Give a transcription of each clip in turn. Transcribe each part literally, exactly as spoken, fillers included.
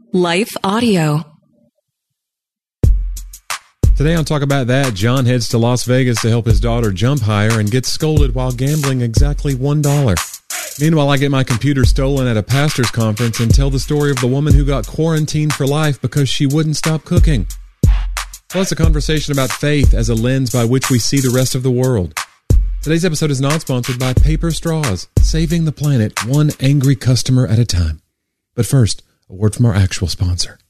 Life Audio. Today on Talk About That, John heads to Las Vegas to help his daughter jump higher and gets scolded while gambling exactly one dollar. Meanwhile, I get my computer stolen at a pastor's conference and tell the story of the woman who got quarantined for life because she wouldn't stop cooking. Plus, a conversation about faith as a lens by which we see the rest of the world. Today's episode is not sponsored by Paper Straws, saving the planet one angry customer at a time. But first, a word from our actual sponsor.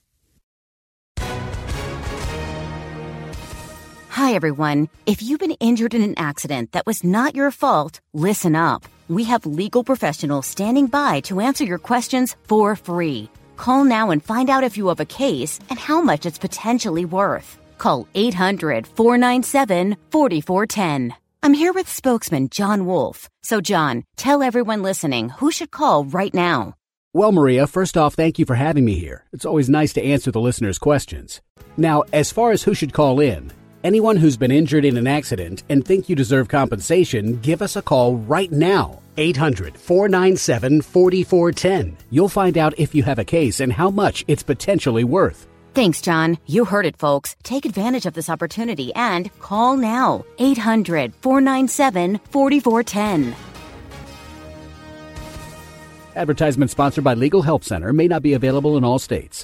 Hi, everyone. If you've been injured in an accident that was not your fault, listen up. We have legal professionals standing by to answer your questions for free. Call now and find out if you have a case and how much it's potentially worth. Call eight hundred, four nine seven, four four one zero. I'm here with spokesman John Wolf. So, John, tell everyone listening who should call right now. Well, Maria, first off, thank you for having me here. It's always nice to answer the listeners' questions. Now, as far as who should call in, anyone who's been injured in an accident and think you deserve compensation, give us a call right now. eight hundred, four nine seven, four four one zero. You'll find out if you have a case and how much it's potentially worth. Thanks, John. You heard it, folks. Take advantage of this opportunity and call now. eight hundred, four nine seven, four four one zero. Advertisement sponsored by Legal Help Center. May not be available in all states.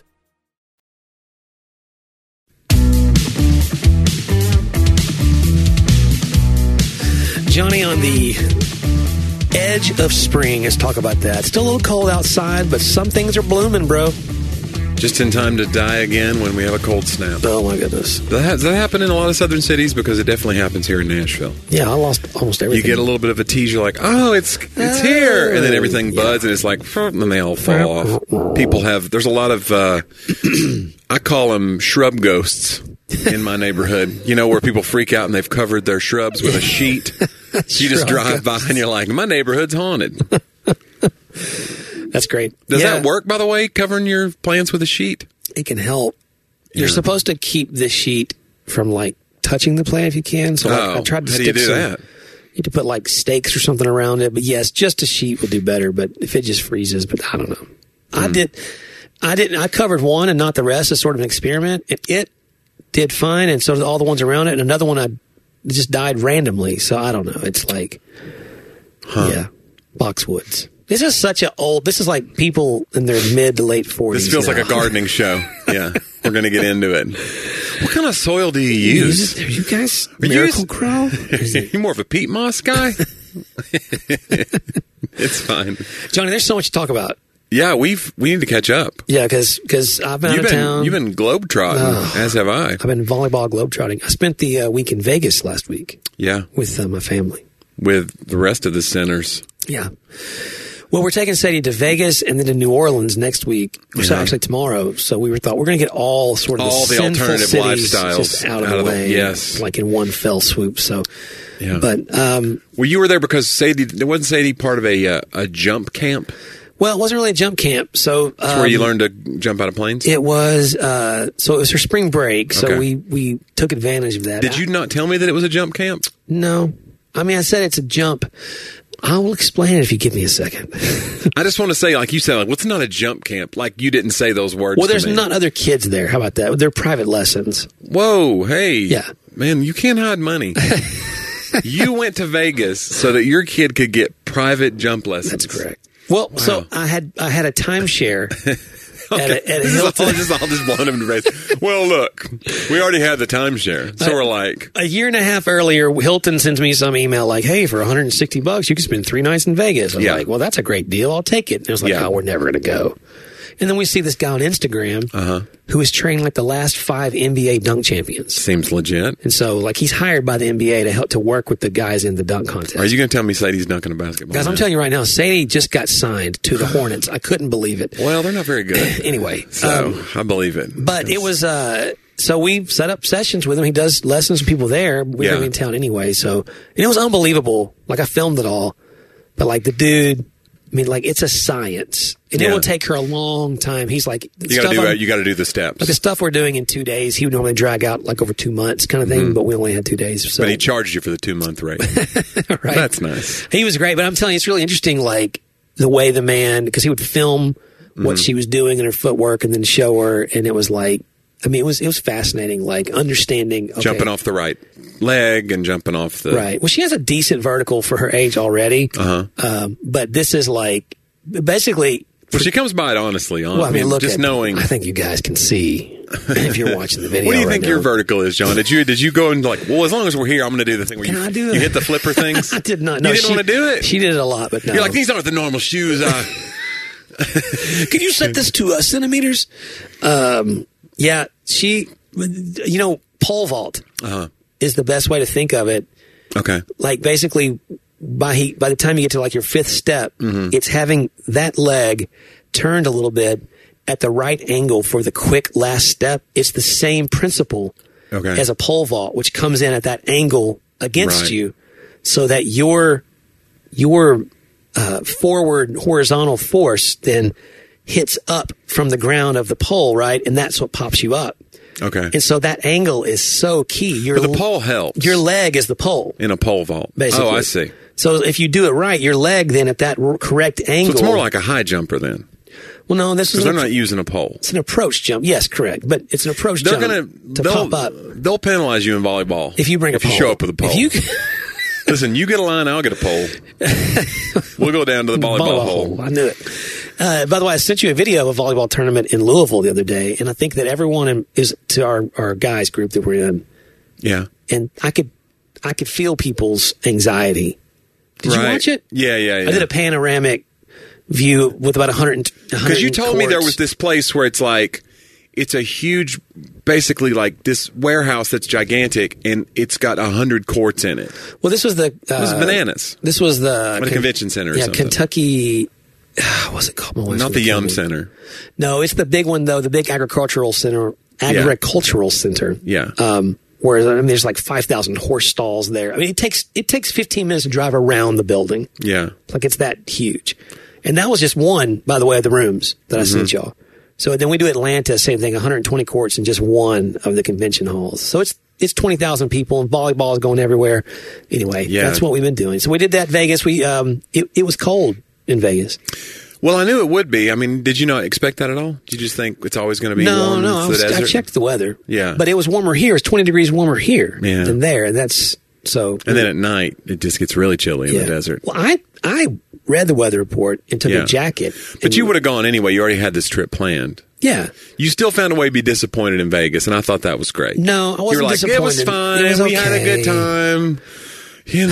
Johnny, on the edge of spring, let's talk about that. Still a little cold outside, but some things are blooming, bro. Just in time to die again when we have a cold snap. Oh, my goodness. Does that, does that happen in a lot of southern cities? Because it definitely happens here in Nashville. Yeah, I lost almost everything. You get a little bit of a tease. You're like, oh, it's it's here. And then everything buds, yeah. And it's like, and then they all fall off. People have, there's a lot of, uh, I call them shrub ghosts in my neighborhood. You know, where people freak out and they've covered their shrubs with a sheet. You just drive by and you're like, my neighborhood's haunted. That's great. Does yeah. that work, by the way, covering your plants with a sheet? It can help. Yeah. You're supposed to keep the sheet from, like, touching the plant if you can. So like, oh, I tried to how stick do you do some, that? You need to put, like, stakes or something around it. But, yes, just a sheet would do better. But if it just freezes, but I don't know. Mm. I did. I didn't. I covered one and not the rest as sort of an experiment. It, it did fine, and so did all the ones around it. And another one I just died randomly. So I don't know. It's like, huh. yeah, boxwoods. This is such an old, this is like people in their mid to late forties. This feels now. like a gardening show. Yeah, we're going to get into it. What kind of soil do you use? Are you guys Are Miracle Grow? Are you more of a peat moss guy? It's fine. Johnny, there's so much to talk about. Yeah, we've we need to catch up. Yeah, because because I've been you've out of been, town. You've been globetrotting, oh, as have I. I've been volleyball globetrotting. I spent the uh, week in Vegas last week. Yeah. With uh, my family. With the rest of the centers. Yeah. Well, we're taking Sadie to Vegas and then to New Orleans next week, or so actually tomorrow. So we were thought we're going to get all sort of all the, the alternative lifestyles just out of out the of way, the, yes, like in one fell swoop. So, yeah. But um, well, you were there because Sadie wasn't Sadie part of a uh, a jump camp. Well, it wasn't really a jump camp. So That's um, where you learned to jump out of planes? It was. Uh, so it was her spring break. So okay. we, we took advantage of that. Did you not tell me that it was a jump camp? No. I mean, I said it's a jump. I will explain it if you give me a second. I just want to say, like you said, like, what's not a jump camp? Like, you didn't say those words Well, to there's me. not other kids there. How about that? They're private lessons. Whoa, hey. Yeah. Man, you can't hide money. You went to Vegas so that your kid could get private jump lessons. That's correct. Well, wow. so I had I had a timeshare okay. at a, at a this Hilton. Is all, this is all just blowing him into face. Well, look, we already had the timeshare, so uh, we're like a year and a half earlier. Hilton sends me some email like, "Hey, for one hundred sixty bucks, you can spend three nights in Vegas." I was yeah. like, "Well, that's a great deal. I'll take it." And it was like, yeah. "Oh, we're never going to go." And then we see this guy on Instagram uh-huh. who is training like the last five N B A dunk champions. Seems legit. And so, like, he's hired by the N B A to help to work with the guys in the dunk contest. Are you going to tell me Sadie's dunking a basketball? Guys, now? I'm telling you right now, Sadie just got signed to the Hornets. I couldn't believe it. Well, they're not very good. Anyway. So, um, I believe it. But That's... it was, uh, so we set up sessions with him. He does lessons with people there. We're yeah. going to be in town anyway. So, and it was unbelievable. Like, I filmed it all. But, like, the dude, I mean, like, it's a science. And yeah. it will take her a long time. He's like, you got to do, you got to do the steps. Like the stuff we're doing in two days, he would normally drag out like over two months kind of thing, mm-hmm. but we only had two days. So. But he charged you for the two month rate. Right. That's nice. He was great, but I'm telling you, it's really interesting, like the way the man, because he would film what she was doing in her footwork and then show her. And it was like, I mean, it was it was fascinating, like understanding. Okay, jumping off the right leg and jumping off the... Right. Well, she has a decent vertical for her age already. Uh-huh. Um, but this is like, basically... Well, she comes by it honestly. On, well, I mean, look just at, knowing. I think you guys can see if you're watching the video. What do you right think now. your vertical is, John? Did you did you go and like? Well, as long as we're here, I'm going to do the thing where Can you, I do you it? hit the flipper things. I did not. No, you didn't she, want to do it. She did it a lot, but no. You're like, these aren't the normal shoes. Uh. Can you set this to uh, centimeters? Um, yeah, she. You know, pole vault Uh-huh. is the best way to think of it. Okay. Like basically, by he, by the time you get to like your fifth step, Mm-hmm. it's having that leg turned a little bit at the right angle for the quick last step. It's the same principle Okay. as a pole vault, which comes in at that angle against Right. you, so that your your uh, forward horizontal force then hits up from the ground of the pole, right, and that's what pops you up. Okay. And so that angle is so key. Your But the pole helps. Your leg is the pole. In a pole vault. Basically. Oh, I see. So if you do it right, your leg then at that r- correct So angle. it's more like a high jumper then, well, no, this is because an, they're not using a pole. it's an approach jump. Yes, correct, but it's an approach They're jump gonna to they'll, pop up. They'll penalize you in volleyball If you bring if a pole, you show up with a pole. If you Listen, you get a line, I'll get a pole. We'll go down to the volleyball, volleyball hole. I knew it. Uh, by the way, I sent you a video of a volleyball tournament in Louisville the other day, and I think that everyone in, is to our our guys group that we're in, Yeah. and I could I could feel people's anxiety. Did right. you watch it? Yeah, yeah, yeah. I did a panoramic view with about one hundred. Because you told me there was this place where it's like, it's a huge, basically like this warehouse that's gigantic, and it's got a hundred courts in it. Well, this was the. Uh, It was bananas. This was the Like a convention center or Yeah, something. Kentucky. What's it called? My wife's Not gonna the kill Yum me. Center. No, it's the big one though. The big agricultural center. Agricultural center. Yeah. Um, where I mean, there's like five thousand horse stalls there. I mean, it takes it takes fifteen minutes to drive around the building. Yeah. Like it's that huge. And that was just one, by the way, of the rooms that I Mm-hmm. sent y'all. So then we do Atlanta, same thing, one hundred twenty courts in just one of the convention halls. So it's it's twenty thousand people, and volleyball is going everywhere. Anyway, Yeah. that's what we've been doing. So we did that Vegas. We um, it, it was cold in Vegas. Well, I knew it would be. I mean, did you not expect that at all? Did you just think it's always going to be No, warm? no, I, It's was, the I desert? checked the weather. Yeah. But it was warmer here. It's twenty degrees warmer here Yeah. than there. And that's so. And then at night, it just gets really chilly in yeah. the desert. Well, I, I read the weather report and took Yeah. a jacket. But and- you would have gone anyway. You already had this trip planned. Yeah. You still found a way to be disappointed in Vegas, and I thought that was great. No, I wasn't You were like, disappointed. it was fine. It was We had a okay. good time. You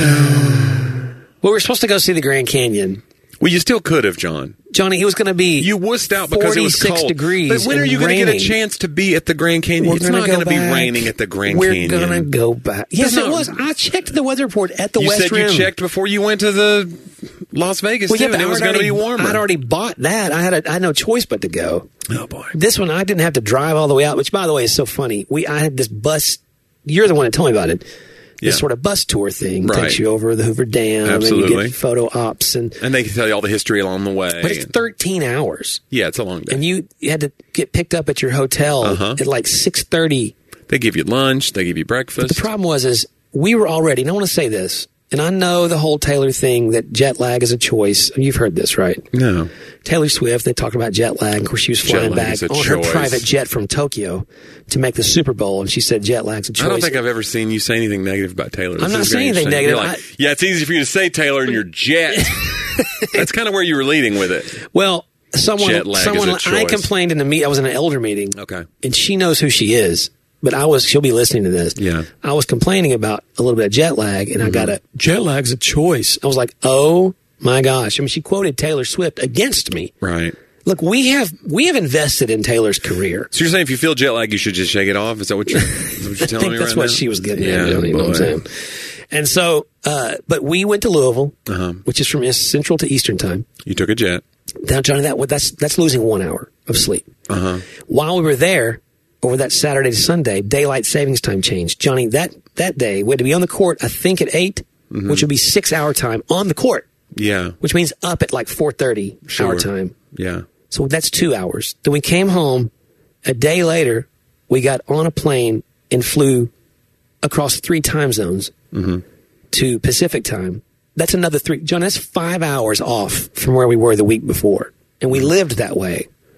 know. Well, we were supposed to go see the Grand Canyon. Well, you still could have, John. Johnny, it was going to be You wussed out because it was forty-six cold. degrees. But when are and you going to get a raining. chance to be at the Grand Canyon? We're It's gonna not go going to be back. raining at the Grand We're Canyon. going to go back. Yes, not- it was. I checked the weather report at the You West said Rim. you checked before you went to the Las Vegas, Well, too, yeah, but and it I was had going to already- be warmer. I'd already bought that. I had a, I had no choice but to go. Oh, boy. This one, I didn't have to drive all the way out, which, by the way, is so funny. We I had this bus. You're the one that told me about it. This Yeah. sort of bus tour thing Right. takes you over the Hoover Dam, and you Absolutely. get photo ops, and And they can tell you all the history along the way. but it's and- thirteen hours, yeah, it's a long day. and you, you had to get picked up at your hotel Uh-huh. at like six thirty. They give you lunch. They give you breakfast. The problem was is we were already, and I want to say this, and I know the whole Taylor thing that jet lag is a choice. You've heard this, right? No. Taylor Swift, they talked about jet lag. Of course, she was flying lag back is a on her choice. private jet from Tokyo to make the Super Bowl, and she said jet lag's a choice. I don't think I've ever seen you say anything negative about Taylor. This I'm not is very saying anything interesting. negative. You're like, yeah, it's easy for you to say Taylor in your jet. That's kind of where you were leading with it. Well, someone, Jet lag is someone, a I choice. complained in a meet. I was in an elder meeting. Okay. And she knows who she is, but I was. She'll be listening to this. Yeah. I was complaining about a little bit of jet lag, and I got Mm-hmm. a jet lag's a choice. I was like, oh my gosh! I mean, she quoted Taylor Swift against me. Right. Look, we have we have invested in Taylor's career. So you're saying if you feel jet lag, you should just shake it off? Is that what you're, is that what you're I telling think me that's right what now? she was getting yeah, at. You know, you know what I'm boy. saying? And so, uh, but we went to Louisville, Uh-huh. which is from Central to Eastern time. You took a jet. Now, Johnny, that that's that's losing one hour of sleep. Uh-huh. While we were there, over that Saturday to Sunday, daylight savings time changed. Johnny, that that day we had to be on the court. I think at eight, Mm-hmm. which would be six hour time on the court, Yeah. which means up at like four thirty Sure. hour time. Yeah. So that's two hours. Then we came home. A day later, we got on a plane and flew across three time zones Mm-hmm. to Pacific time. That's another three. John, that's five hours off from where we were the week before. And we lived that way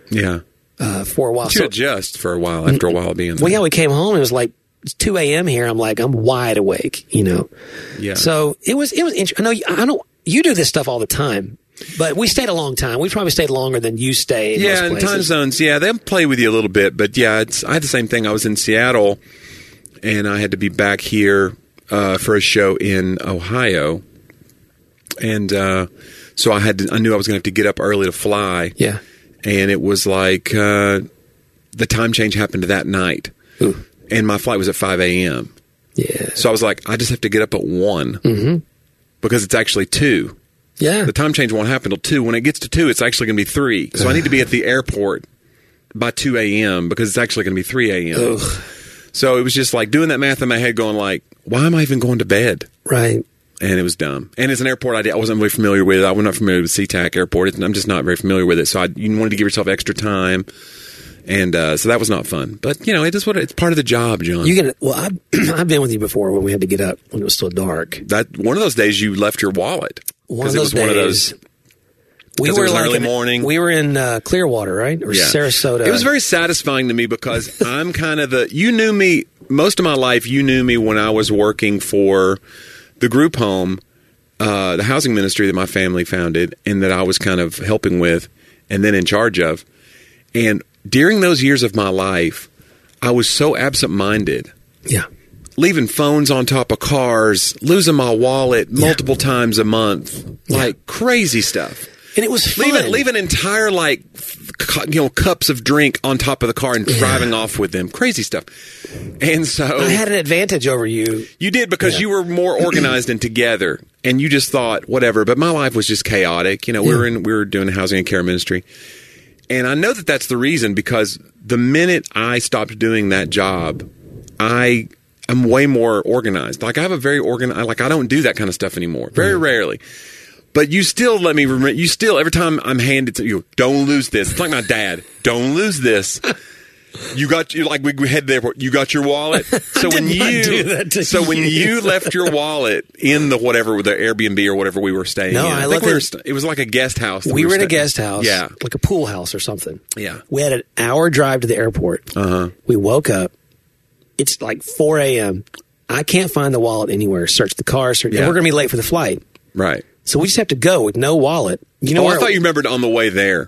Yeah. uh, for a while. You So, adjust for a while after a while being there. well, yeah, we came home. It was like it's two a.m. here. I'm like, I'm wide awake, you know. Yeah. So it was, it was interesting. I know, you- I don't, you do this stuff all the time, but we stayed a long time. We probably stayed longer than you stayed. Yeah, most and places. time zones, yeah, they'll play with you a little bit. But yeah, it's I had the same thing. I was in Seattle, and I had to be back here uh, for a show in Ohio. And uh, so I had to, I knew I was going to have to get up early to fly. Yeah. And it was like uh, the time change happened that night. Ooh. And my flight was at five a.m. Yeah. So I was like, I just have to get up at one Mm-hmm. because it's actually two. Yeah. The time change won't happen till two. When it gets to two, it's actually going to be three. So I need to be at the airport by two a.m. because it's actually going to be three a.m. Ugh. So it was just like doing that math in my head going like, why am I even going to bed? Right. And it was dumb. And it's an airport I, did, I wasn't really familiar with. I was not familiar with SeaTac Airport. I'm just not very familiar with it. So I, you wanted to give yourself extra time. And uh, so that was not fun. But, you know, it is what it, it's part of the job, John. You get well. I've, I've been with you before when we had to get up when it was still dark. that one of those days you left your wallet. One of 'Cause it those was one of days. those. We 'Cause it were was like early in- morning. We were in uh, Clearwater, right, or Yeah. Sarasota. It was very satisfying to me because I'm kind of the. You knew me most of my life. You knew me when I was working for the group home, uh, the housing ministry that my family founded, and that I was kind of helping with, and then in charge of. And during those years of my life, I was so absent-minded. yeah. Leaving phones on top of cars, losing my wallet multiple times a month, like crazy stuff. And it was fun. Leaving, leaving entire like cu- you know cups of drink on top of the car and driving off with them, crazy stuff. And so I had an advantage over you. you did because Yeah. you were more organized and together, and you just thought whatever. But my life was just chaotic. You know, we Yeah. were in we were doing housing and care ministry, and I know that that's the reason because the minute I stopped doing that job, I am way more organized. Like I have a very organized. Like I don't do that kind of stuff anymore. Very rarely. But you still let me remember. You still every time I'm handed to you, don't lose this. It's like my dad. Don't lose this. You got you like we, we head to the airport. You got your wallet. So when did not you do that to so when you. you left your wallet in the whatever the Airbnb or whatever we were staying No, in, I think left we were it- st- it was like a guest house. that We were in a staying- guest house, Yeah, like a pool house or something. yeah. We had an hour drive to the airport. Uh huh. We woke up. It's like four a.m. I can't find the wallet anywhere. Search the car. Search, Yeah. and we're going to be late for the flight. Right. So we just have to go with no wallet. You know oh, where I thought you remembered on the way there.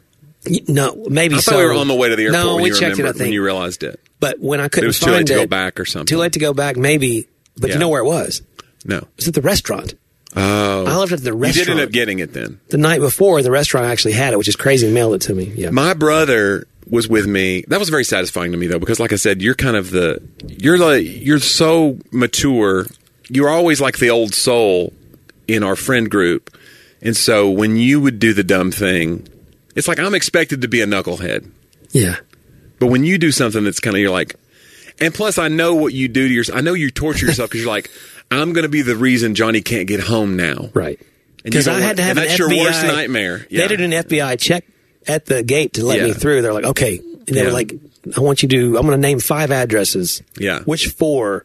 No, maybe I so. thought we were on the way to the airport No, when we you checked it, I remembered, when think. you realized it. But when I couldn't It was too find late to it, go back or something. Too late to go back, maybe. But Yeah. you know where it was? No. It was at the restaurant. Oh. I left it at the You restaurant. did end up getting it then. The night before, the restaurant actually had it, which is crazy, and mailed it to me. Yeah. My brother was with me. That was very satisfying to me though, because like I said, you're kind of the you're like you're so mature. You're always like the old soul in our friend group. And so when you would do the dumb thing, it's like I'm expected to be a knucklehead. yeah. But when you do something that's kind of you're like, and plus I know what you do to yourself. I know you torture yourself because you're like, I'm going to be the reason Johnny can't get home now. Right. And you Because don't I had want- to have and an that's F B I. your worst nightmare. Yeah. They did an F B I check at the gate to let Yeah. me through. They're like, okay. And they Yeah. were like, I want you to, I'm going to name five addresses. Yeah. Which four,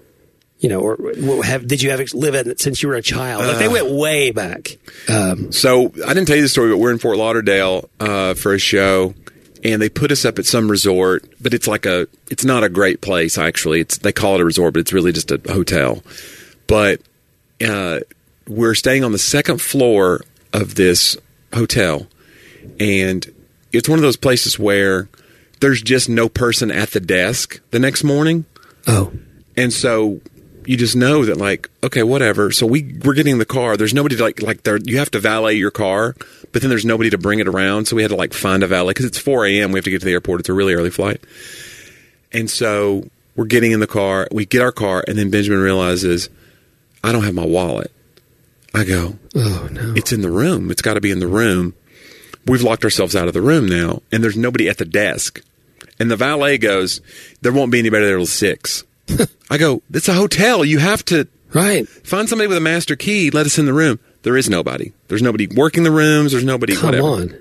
you know, or or have, did you have live at since you were a child? Like they Uh. went way back. Um, So I didn't tell you the story, but we're in Fort Lauderdale uh, for a show, and they put us up at some resort. But it's like a, it's not a great place actually. It's they call it a resort, but it's really just a hotel. But uh, we're staying on the second floor of this hotel, and it's one of those places where there's just no person at the desk the next morning. oh. And so you just know that, like, okay, whatever. So we we're getting in the car. There's nobody to, like like there. You have to valet your car, but then there's nobody to bring it around. So we had to like find a valet because it's four a.m. We have to get to the airport. It's a really early flight. And so we're getting in the car. We get our car, and then Benjamin realizes I don't have my wallet. I go, Oh, no. it's in the room. It's got to be in the room. We've locked ourselves out of the room now, and there's nobody at the desk. And the valet goes, there won't be anybody there till six. I go, it's a hotel. You have to Right. find somebody with a master key. Let us in the room. There is nobody. There's nobody working the rooms. There's nobody. Come whatever. on.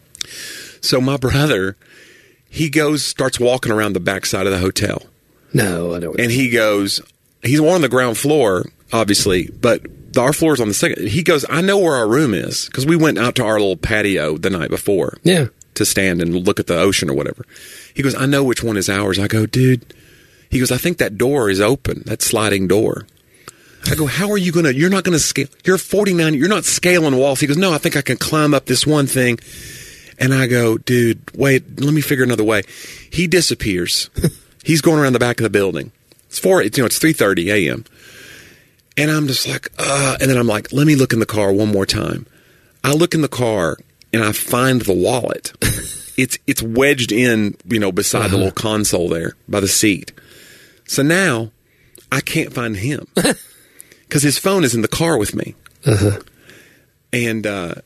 So my brother, he goes, starts walking around the backside of the hotel, No, I don't. and he goes, he's on the ground floor, obviously, but our floor is on the second. He goes, I know where our room is because we went out to our little patio the night before. yeah. to stand and look at the ocean or whatever. He goes, I know which one is ours. I go, dude. He goes, I think that door is open, that sliding door. I go, how are you going to, you're not going to scale. You're forty-nine, you're not scaling walls. He goes, no, I think I can climb up this one thing. And I go, dude, wait, let me figure another way. He disappears. He's going around the back of the building. It's four, it's, you know, it's three thirty a.m. And I'm just like, uh, and then I'm like, let me look in the car one more time. I look in the car and I find the wallet. It's it's wedged in, you know, beside uh-huh. the little console there by the seat. So now I can't find him because his phone is in the car with me. Uh-huh. And uh,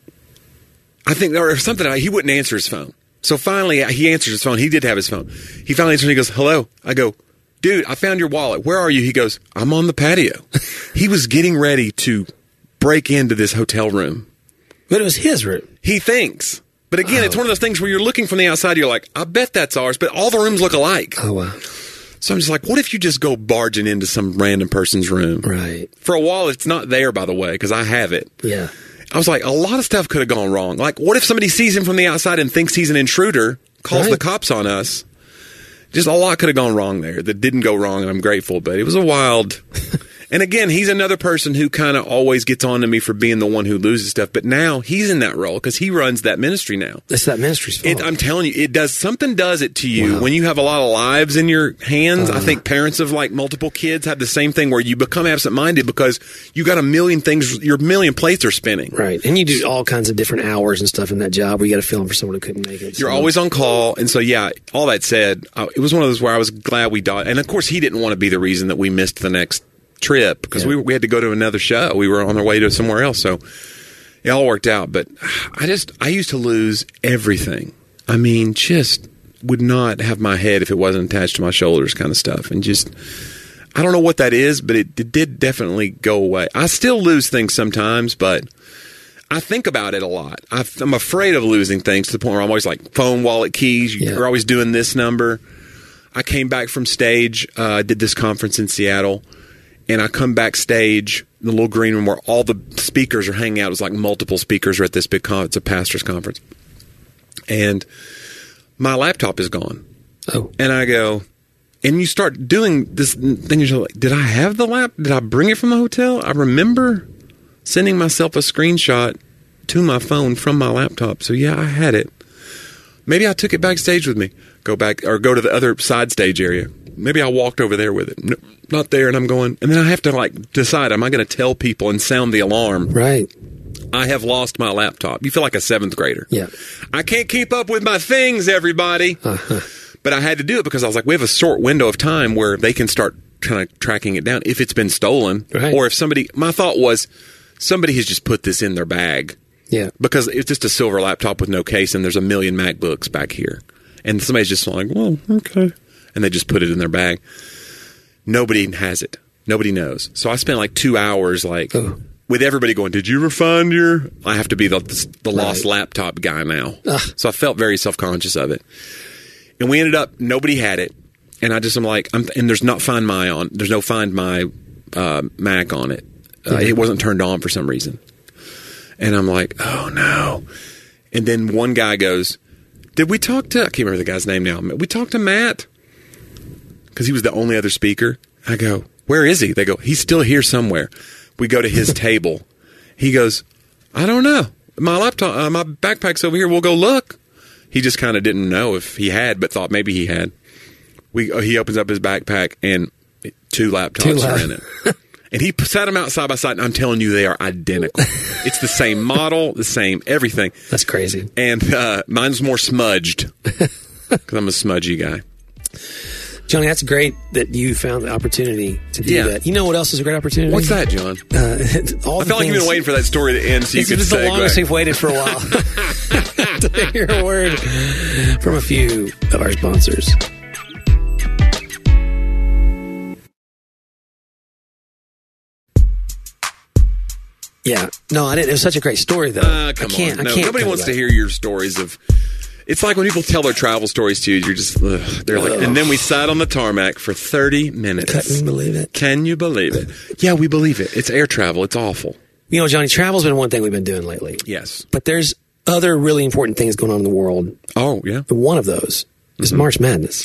I think there was something, he wouldn't answer his phone. So finally he answers his phone. He did have his phone. He finally answers and he goes, hello. I go, dude, I found your wallet. Where are you? He goes, I'm on the patio. He was getting ready to break into this hotel room. But it was his room. He thinks. But again, oh. it's one of those things where you're looking from the outside, you're like, I bet that's ours, but all the rooms look alike. Oh, wow. So I'm just like, what if you just go barging into some random person's room? Right. For a while, it's not there, by the way, because I have it. Yeah. I was like, a lot of stuff could have gone wrong. Like, what if somebody sees him from the outside and thinks he's an intruder, calls right. the cops on us? Just a lot could have gone wrong there that didn't go wrong, and I'm grateful. But it was a wild... And again, he's another person who kind of always gets on to me for being the one who loses stuff. But now he's in that role because he runs that ministry now. It's that ministry's fault. It, I'm telling you, it does something does it to you wow. when you have a lot of lives in your hands. Uh, I think Uh-huh. parents of like multiple kids have the same thing where you become absent-minded because you got a million things, your million plates are spinning. Right. And you do all kinds of different hours and stuff in that job where you got to fill in for someone who couldn't make it. So. You're always on call. And so, yeah, all that said, uh, it was one of those where I was glad we died. And of course, he didn't want to be the reason that we missed the next trip because yeah. we we had to go to another show. We were on our way to somewhere else, so it all worked out. But I just I used to lose everything. I mean, just would not have my head if it wasn't attached to my shoulders, kind of stuff. And just I don't know what that is, but it, it did definitely go away. I still lose things sometimes, but I think about it a lot. I, I'm afraid of losing things to the point where I'm always like phone, wallet, keys. Yeah. You're always doing this number. I came back from stage. I uh, did this conference in Seattle. And I come backstage in the little green room where all the speakers are hanging out. It was like multiple speakers are at this big con- it's a pastor's conference. And my laptop is gone. Oh. And I go, and you start doing this thing. You're like, did I have the lap? Did I bring it from the hotel? I remember sending myself a screenshot to my phone from my laptop. So yeah, I had it. Maybe I took it backstage with me. Go back or go to the other side stage area. Maybe I walked over there with it. No, not there, and I'm going. And then I have to like decide, am I going to tell people and sound the alarm? Right. I have lost my laptop. You feel like a seventh grader. Yeah. I can't keep up with my things, everybody. Uh-huh. But I had to do it because I was like, we have a short window of time where they can start kind of tracking it down if it's been stolen. Right. Or if somebody, my thought was, somebody has just put this in their bag. Yeah. Because it's just a silver laptop with no case, and there's a million MacBooks back here. And somebody's just like, well, okay. And they just put it in their bag. Nobody has it. Nobody knows. So I spent like two hours like oh. with everybody going, did you ever find your... I have to be the, the lost right. laptop guy now. Ugh. So I felt very self-conscious of it. And we ended up, nobody had it. And I just am like, I'm, and there's not Find My on. There's no Find My uh, Mac on it. Uh, mm-hmm. It wasn't turned on for some reason. And I'm like, oh no. And then one guy goes, did we talk to... I can't remember the guy's name now. We talked to Matt? Because he was the only other speaker. I go, where is he? They go, he's still here somewhere. We go to his table. He goes, I don't know. My laptop, uh, my backpack's over here. We'll go look. He just kind of didn't know if he had, but thought maybe he had. We uh, He opens up his backpack, and two laptops two lap- are in it. And he sat them out side by side, and I'm telling you, they are identical. It's the same model, the same everything. That's crazy. And uh, mine's more smudged, because I'm a smudgy guy. Johnny, that's great that you found the opportunity to do yeah. that. You know what else is a great opportunity? What's that, John? Uh, all I felt like you've been waiting for that story to end so you could say. It's the longest we've waited for a while. To hear a word from a few of our sponsors. Yeah. No, I didn't. It was such a great story, though. Uh, come I can't, on. No, I can't nobody wants to hear your stories of... It's like when people tell their travel stories to you, you're just, ugh, they're like, ugh. And then we sat on the tarmac for thirty minutes. Can you believe it? Can you believe it? Yeah, we believe it. It's air travel. It's awful. You know, Johnny, travel's been one thing we've been doing lately. Yes. But there's other really important things going on in the world. Oh, yeah. One of those is mm-hmm. March Madness.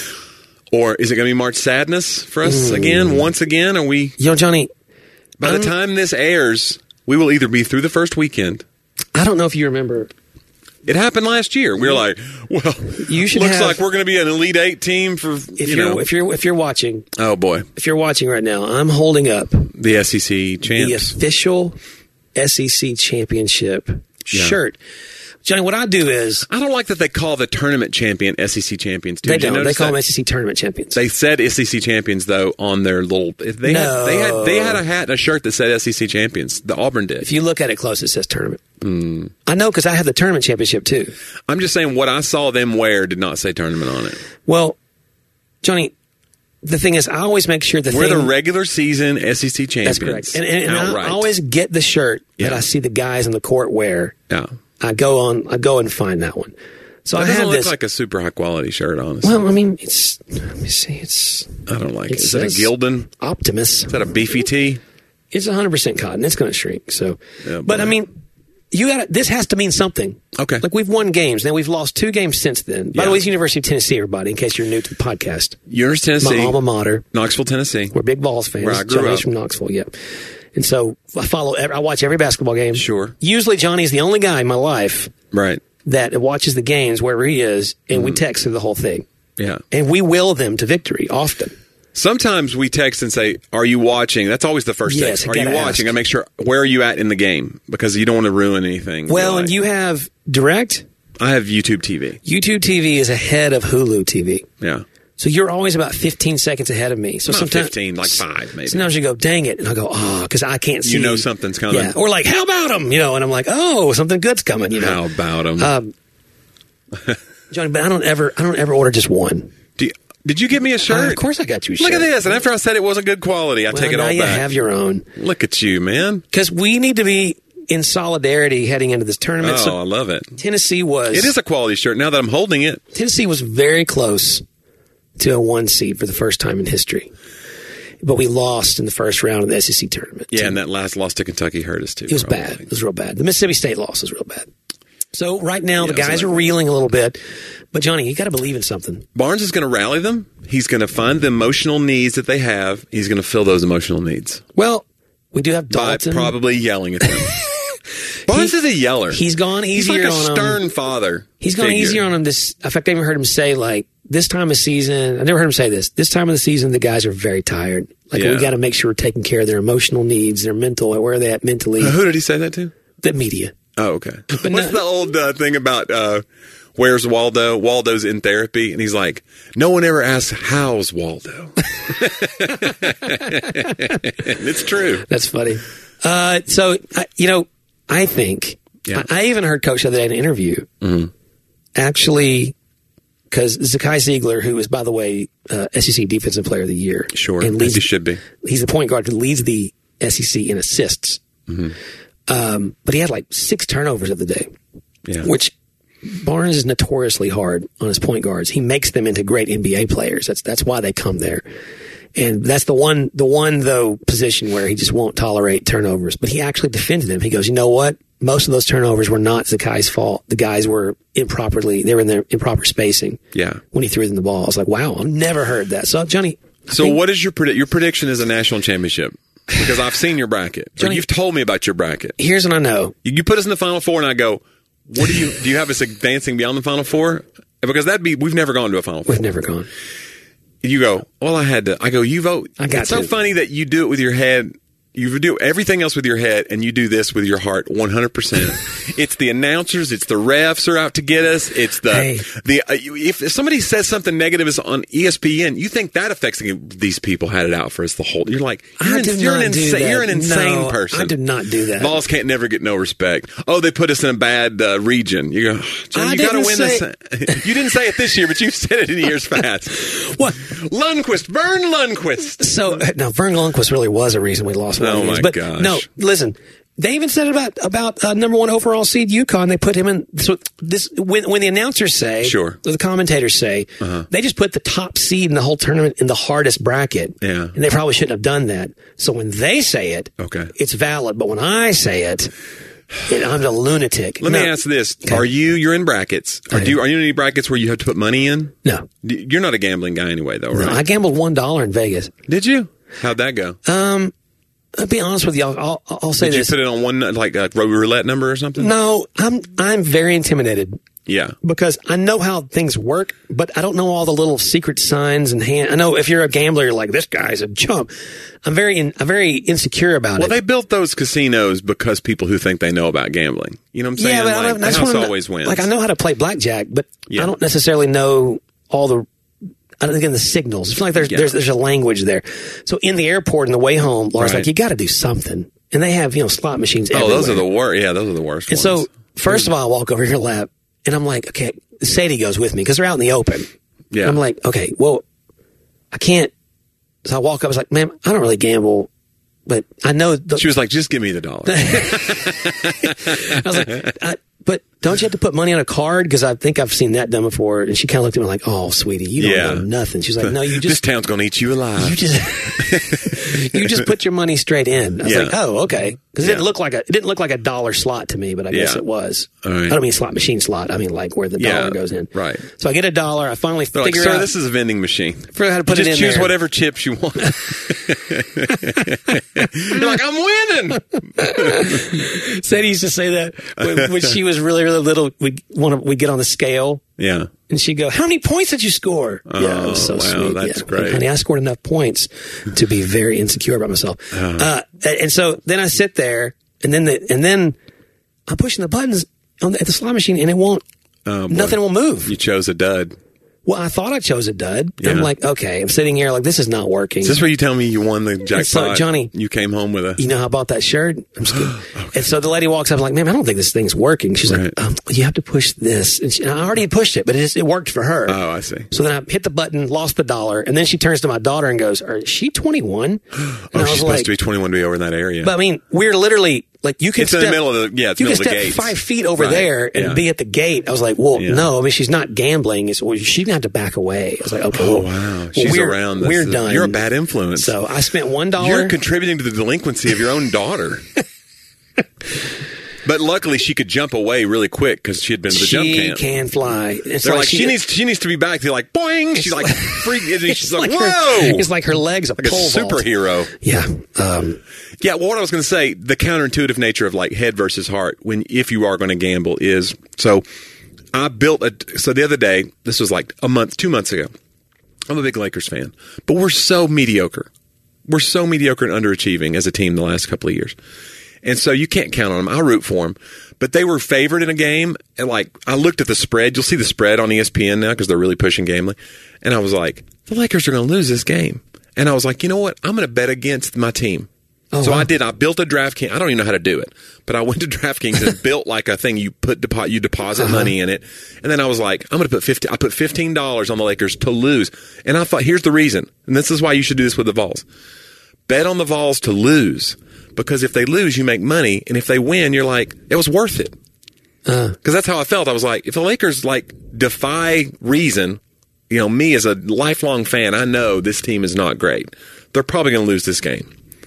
Or is it going to be March Sadness for us mm. again, once again? Are we? You know, Johnny. By I'm, the time this airs, we will either be through the first weekend. I don't know if you remember. It happened last year. We were like, well, you should looks have, like we're going to be an Elite Eight team for, if you you're, know. If you're, if you're watching. Oh, boy. If you're watching right now, I'm holding up. The S E C champs. The official S E C championship yeah. shirt. Johnny, what I do is... I don't like that they call the tournament champion S E C champions. Too. They Did don't. They call that? them S E C tournament champions. They said S E C champions, though, on their little... They, no. had, they, had, they had a hat and a shirt that said S E C champions. The Auburn did. If you look at it close, it says tournament. Mm. I know, because I have the tournament championship, too. I'm just saying what I saw them wear did not say tournament on it. Well, Johnny... The thing is, I always make sure the We're thing, the regular season S E C champions. That's correct. And, and, and I always get the shirt yeah. that I see the guys on the court wear. Yeah. I go on. I go and find that one. So that I doesn't have look this, like a super high quality shirt, honestly. Well, I mean, it's. Let me see. It's. I don't like it. it Is that a Gildan? Optimus. Is that a beefy tee? It's one hundred percent cotton. It's going to shrink. So, yeah, but I mean, you got this has to mean something. Okay. Like we've won games. Now we've lost two games since then. By yeah. the way, it's University of Tennessee, everybody. In case you're new to the podcast, University of Tennessee, my alma mater, Knoxville, Tennessee. We're big Vols fans. Where I grew Johnny's up. from Knoxville. Yep. And so I follow. I watch every basketball game. Sure. Usually Johnny's the only guy in my life. Right. That watches the games wherever he is, and mm. we text through the whole thing. Yeah. And we will them to victory often. Sometimes we text and say, are you watching? That's always the first yes, text. Are you watching? Ask. I make sure, where are you at in the game? Because you don't want to ruin anything. Well, like, and you have direct? I have YouTube T V. YouTube T V is ahead of Hulu T V. Yeah. So you're always about fifteen seconds ahead of me. So Not sometimes fifteen, like five, maybe. Sometimes you go, dang it. And I go, oh, because I can't see. You know something's coming. Yeah. Or like, how about them? You know, and I'm like, oh, something good's coming. You know. How about them? Um, Johnny, but I don't ever, I don't ever order just one. Do you, did you give me a shirt? Uh, of course I got you a shirt. Look at this. And after I said it wasn't good quality, I well, take it now all you back. have your own. Look at you, man. Because we need to be in solidarity heading into this tournament. Oh, so I love it. Tennessee was. It is a quality shirt now that I'm holding it. Tennessee was very close to a one seed for the first time in history. But we lost in the first round of the S E C tournament. Yeah, and that last loss to Kentucky hurt us too. It was probably. bad. It was real bad. The Mississippi State loss was real bad. So right now, yeah, the guys like, are reeling a little bit. But, Johnny, you got to believe in something. Barnes is going to rally them. He's going to find the emotional needs that they have. He's going to fill those emotional needs. Well, we do have Dalton. By probably yelling at them. Barnes he, is a yeller. He's gone easier on He's like a on stern him. father. He's gone figure. easier on him. This, in fact, I even heard him say, like, this time of season, I never heard him say this, this time of the season, the guys are very tired. Like, yeah. we got to make sure we're taking care of their emotional needs, their mental, where are they at mentally. Uh, who did he say that to? The media. Oh, okay. But What's no, the old uh, thing about uh, where's Waldo? Waldo's in therapy, and he's like, no one ever asks, how's Waldo? It's true. That's funny. Uh, so, I, you know, I think, yeah. I, I even heard Coach the other day in an interview, mm-hmm. actually, because Zakai Ziegler, who is, by the way, uh, S E C Defensive Player of the Year. Sure, and leads, as he should be. He's the point guard who leads the S E C in assists. Mm-hmm. Um, but he had like six turnovers of the day, yeah. which Barnes is notoriously hard on his point guards. He makes them into great N B A players. That's that's why they come there. And that's the one, the one though position where he just won't tolerate turnovers. But he actually defended them. He goes, you know what? Most of those turnovers were not Zakai's fault. The guys were improperly, they were in their improper spacing. Yeah. When he threw them the ball, I was like, wow, I've never heard that. So, Johnny. I so, think, what is your prediction? Your prediction is a national championship. Because I've seen your bracket. Johnny, you've told me about your bracket. Here's what I know. You, you put us in the Final Four, and I go, what do you do? You have us advancing beyond the Final Four? Because that'd be we've never gone to a Final Four. We've never gone. You go, well, I had to. I go, you vote. I got It's so to. funny that you do it with your head. You do everything else with your head, and you do this with your heart one hundred percent. It's the announcers. It's the refs are out to get us. It's the hey. the uh, if, if somebody says something negative is on E S P N, you think that affects these people had it out for us the whole. You're like you're, I in, did you're, not an, do insa- that. you're an insane no, person. I did not do that. Vols can't never get no respect. Oh, they put us in a bad uh, region. You go, John, I you got to win say- this. You didn't say it this year, but you've said it in years past. What? Lundquist, Vern Lundquist. So now Vern Lundquist really was a reason we lost. Oh my but gosh. No, listen. They even said about about uh, number one overall seed UConn. They put him in. So this when when the announcers say, sure, or the commentators say, uh-huh. they just put the top seed in the whole tournament in the hardest bracket. Yeah, and they probably shouldn't have done that. So when they say it, okay, it's valid. But when I say it, And I'm a lunatic. Let no. me ask this: Okay. Are you? You're in brackets. Are, Okay. do you, are you in any brackets where you have to put money in? No. D- You're not a gambling guy anyway, though, right? No, I gambled one dollar in Vegas. Did you? How'd that go? Um, I'll be honest with you. I'll, I'll, I'll say Did this. you put it on one like a roulette number or something? No, I'm I'm very intimidated Yeah. because I know how things work, but I don't know all the little secret signs and hand. I know if you're a gambler, you're like, this guy's a chump. I'm very in, I'm very insecure about Well, it. they built those casinos because people who think they know about gambling. You know what I'm saying? yeah, but I like, don't, I the just house wanna know- always wins. Like I know how to play blackjack, but Yeah. I don't necessarily know all the. I don't think the signals. I feel like there's Yeah. there's there's a language there. So in the airport on the way home, Laura's Right. like, you got to do something, and they have you know slot machines. Oh, everywhere. those are the worst. Yeah, those are the worst And ones. so, first of all, I walk over your lap, and I'm like, okay, Sadie goes with me because they're out in the open. Yeah. And I'm like, okay, well, I can't. So I walk up. I was like, ma'am, I don't really gamble, but I know. The, She was like, just give me the dollar. I was like, I, but don't you have to put money on a card? Because I think I've seen that done before. And she kind of looked at me like, oh, sweetie, you don't Yeah. know nothing. She's like, no, you this just. town's going to eat you alive. You just you just put your money straight in. I was Yeah. like, oh, okay, because it Yeah. didn't look like a it didn't look like a dollar slot to me, but I guess Yeah. it was. All right. I don't mean slot machine slot. I mean like where the Yeah, dollar goes in. right. So I get a dollar. I finally They're like, figure sir, out this is a vending machine. figure out how to put You it just in choose there. whatever chips you want. You're like, I'm winning. Sadie used to say that when, when she was really really little. We want to we get on the scale. Yeah. And she'd go, how many points did you score? yeah, it was so wow, sweet. that's yeah. great. Honey, I scored enough points to be very insecure about myself. Uh, and so then I sit there, and then the, and then I'm pushing the buttons on the, at the slot machine, and it won't. Oh, boy. Nothing will move. You chose a dud. Well, I thought I chose a dud. Yeah. I'm like, okay, I'm sitting here like this is not working. Is this where you tell me you won the jackpot? So, Johnny- you came home with a. You know how I bought that shirt? I'm just kidding. And so the lady walks up, like, ma'am, I don't think this thing's working. She's Right. like, um, you have to push this. And, she, and I already pushed it, but it, just, it worked for her. Oh, I see. So then I hit the button, lost the dollar, and then she turns to my daughter and goes, "Is she twenty-one?" And Oh, I she's was supposed like, to be twenty-one to be over in that area. but I mean, we're literally like, you can It's in step, the middle of the- yeah, it's you middle can of the step gates. five feet over Right. there and Yeah. be at the gate. I was like, well, Yeah. no, I mean, she's not gambling. It's, well, she's gonna have to back away. I was like, okay, oh, well, wow. well, She's we're, around. This. We're done. You're a bad influence. So I spent one dollar. You're contributing to the delinquency of your own daughter. But luckily, she could jump away really quick because she had been to the jump She camp. can fly. It's They're like, she, needs she needs to be back. They're like, boing. She's like, freak. And she's like, her- whoa. it's like her legs a like a pole vault. superhero. Yeah. Um, Yeah, well, what I was going to say, the counterintuitive nature of like head versus heart, when if you are going to gamble, is so. I built a. So the other day, this was like a month, two months ago. I'm a big Lakers fan, but we're so mediocre. We're so mediocre and underachieving as a team the last couple of years, and so you can't count on them. I root for them, but they were favored in a game, and like I looked at the spread. You'll see the spread on E S P N now because they're really pushing gambling, and I was like, the Lakers are going to lose this game, and I was like, you know what? I'm going to bet against my team. So wow. I did. I built a DraftKings. I don't even know how to do it, but I went to DraftKings and built like a thing. You put depo- you deposit Uh-huh. money in it, and then I was like, I'm going to put fifty. I put fifteen dollars on the Lakers to lose, and I thought, here's the reason, and this is why you should do this with the Vols. Bet on the Vols to lose, because if they lose, you make money, and if they win, you're like, it was worth it. Because that's how I felt. I was like, if the Lakers like defy reason, you know, me as a lifelong fan, I know this team is not great. They're probably going to lose this game.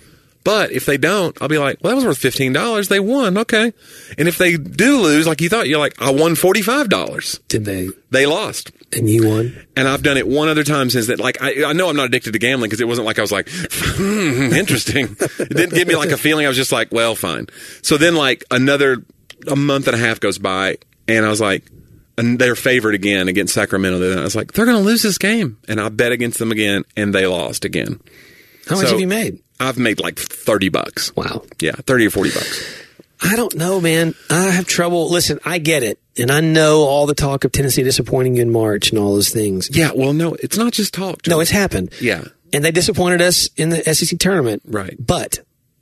But if they don't, I'll be like, well, that was worth fifteen dollars. They won. Okay. And if they do lose, like you thought, you're like, I won forty-five dollars. did they? They lost. And you won? And I've done it one other time since that. Like, I, I know I'm not addicted to gambling because it wasn't like I was like, hmm, interesting. It didn't give me like a feeling. I was just like, well, fine. So then like another, a month and a half goes by and I was like, and they're favored again against Sacramento. Then I was like, they're going to lose this game. And I bet against them again and they lost again. How much So- have you made? I've made like thirty bucks. Wow. Yeah, thirty or forty bucks. I don't know, man. I have trouble. Listen, I get it. And I know all the talk of Tennessee disappointing you in March and all those things. Yeah, well, no, it's not just talk. John. No, it's happened. Yeah. And they disappointed us in the S E C tournament. Right. But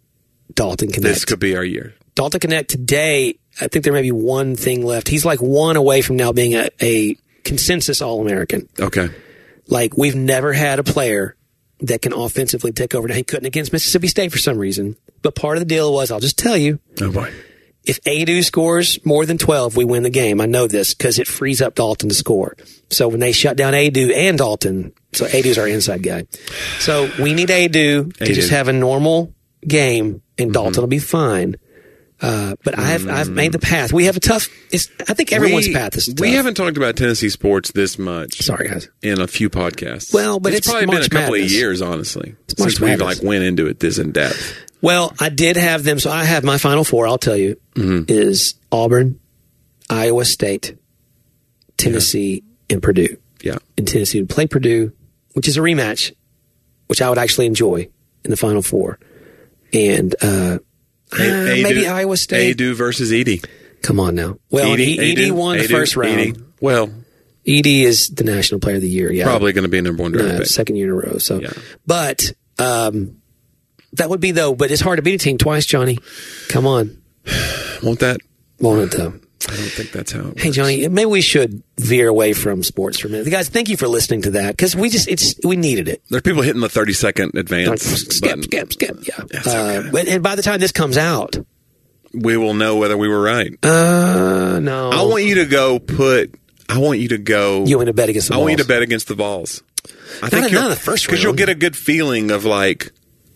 Dalton Connect. This could be our year. Dalton Connect today, I think there may be one thing left. He's like one away from now being a, a consensus All-American. Okay. Like, we've never had a player that can offensively take over. Now, he couldn't against Mississippi State for some reason. But part of the deal was, I'll just tell you, Oh, boy. if Adu scores more than twelve, we win the game. I know this because it frees up Dalton to score. So when they shut down Adu and Dalton, so Adu's our inside guy. So we need Adu to Adu. just have a normal game, and Dalton will be fine. Uh, but I've I've made the path. We have a tough. It's, I think everyone's we, path is tough. We haven't talked about Tennessee sports this much. Sorry, guys. In a few podcasts. Well, but it's, it's probably March been a couple Madness. of years, honestly, It's March since we Madness. like went into it this in depth. Well, I did have them. So I have my Final Four. I'll tell you Mm-hmm. is Auburn, Iowa State, Tennessee, and Purdue. Yeah. And Tennessee would play Purdue, which is a rematch, which I would actually enjoy in the Final Four. And uh, uh, A- maybe Adu- Iowa State. Adu versus Edie. Come on now. Well, Edie, Edie, Edie Adu, won the Adu, first round. Edie. Well, Edie is the National Player of the Year. Yeah, probably going to be a number one draft uh, pick. second year in a row. So, Yeah. but um, that would be though. But it's hard to beat a team twice, Johnny. Come on, Won't that? won't it though? I don't think that's how it works. Hey, Johnny, maybe we should veer away from sports for a minute. Guys, thank you for listening to that because we just it's we needed it. There are people hitting the thirty second advance Skip, button. skip, skip. Yeah. That's Uh, okay. but- and by the time this comes out, We will know whether we were right. uh, no, I want you to go put. I want you to go. you want to bet against the I want you to Vols. bet against the Vols. I Not- you'll- not in the first because you'll round. get a good feeling of like.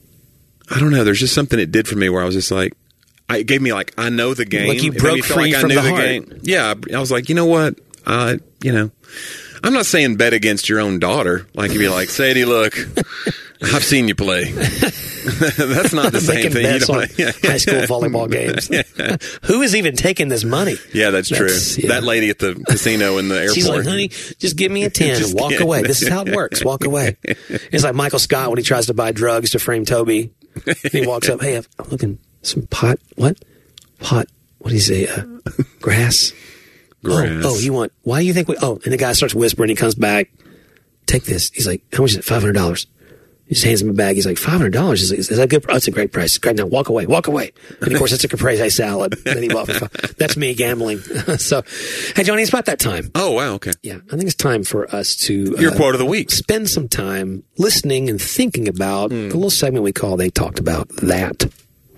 I don't know. There's just something it did for me where I was just like, I, it gave me like I know the game. Like you It made broke me feel free like I from knew the the heart. game. Yeah, I I was like, you know what? I, you know, I'm not saying bet against your own daughter. Like you'd be like, Sadie, look, I've seen you play. That's not the same Making thing. You bets on don't, yeah. high school volleyball games. Who is even taking this money? Yeah, that's, That's- true. yeah. That lady at the casino in the airport. She's like, honey, just give me a ten and Just walk get- away. This is how it works. Walk away. It's like Michael Scott when he tries to buy drugs to frame Toby. He walks up, hey, I'm looking some pot. What? Pot. What do you say? Uh, grass? Grass. Oh, oh, you want, why do you think we, oh, and the guy starts whispering. He comes back. Take this. He's like, how much is it? five hundred dollars. He just hands him a bag. He's like, five hundred dollars? Is, is that a good? Oh, it's a great price. Great. Now walk away. Walk away. And of course, it's a caprese salad that he bought for five. That's me gambling. So, hey, Johnny, it's about that time. Oh, wow. Okay. Yeah, I think it's time for us to Your uh, quote of the week. spend some time listening and thinking about the little segment we call They Talked About That.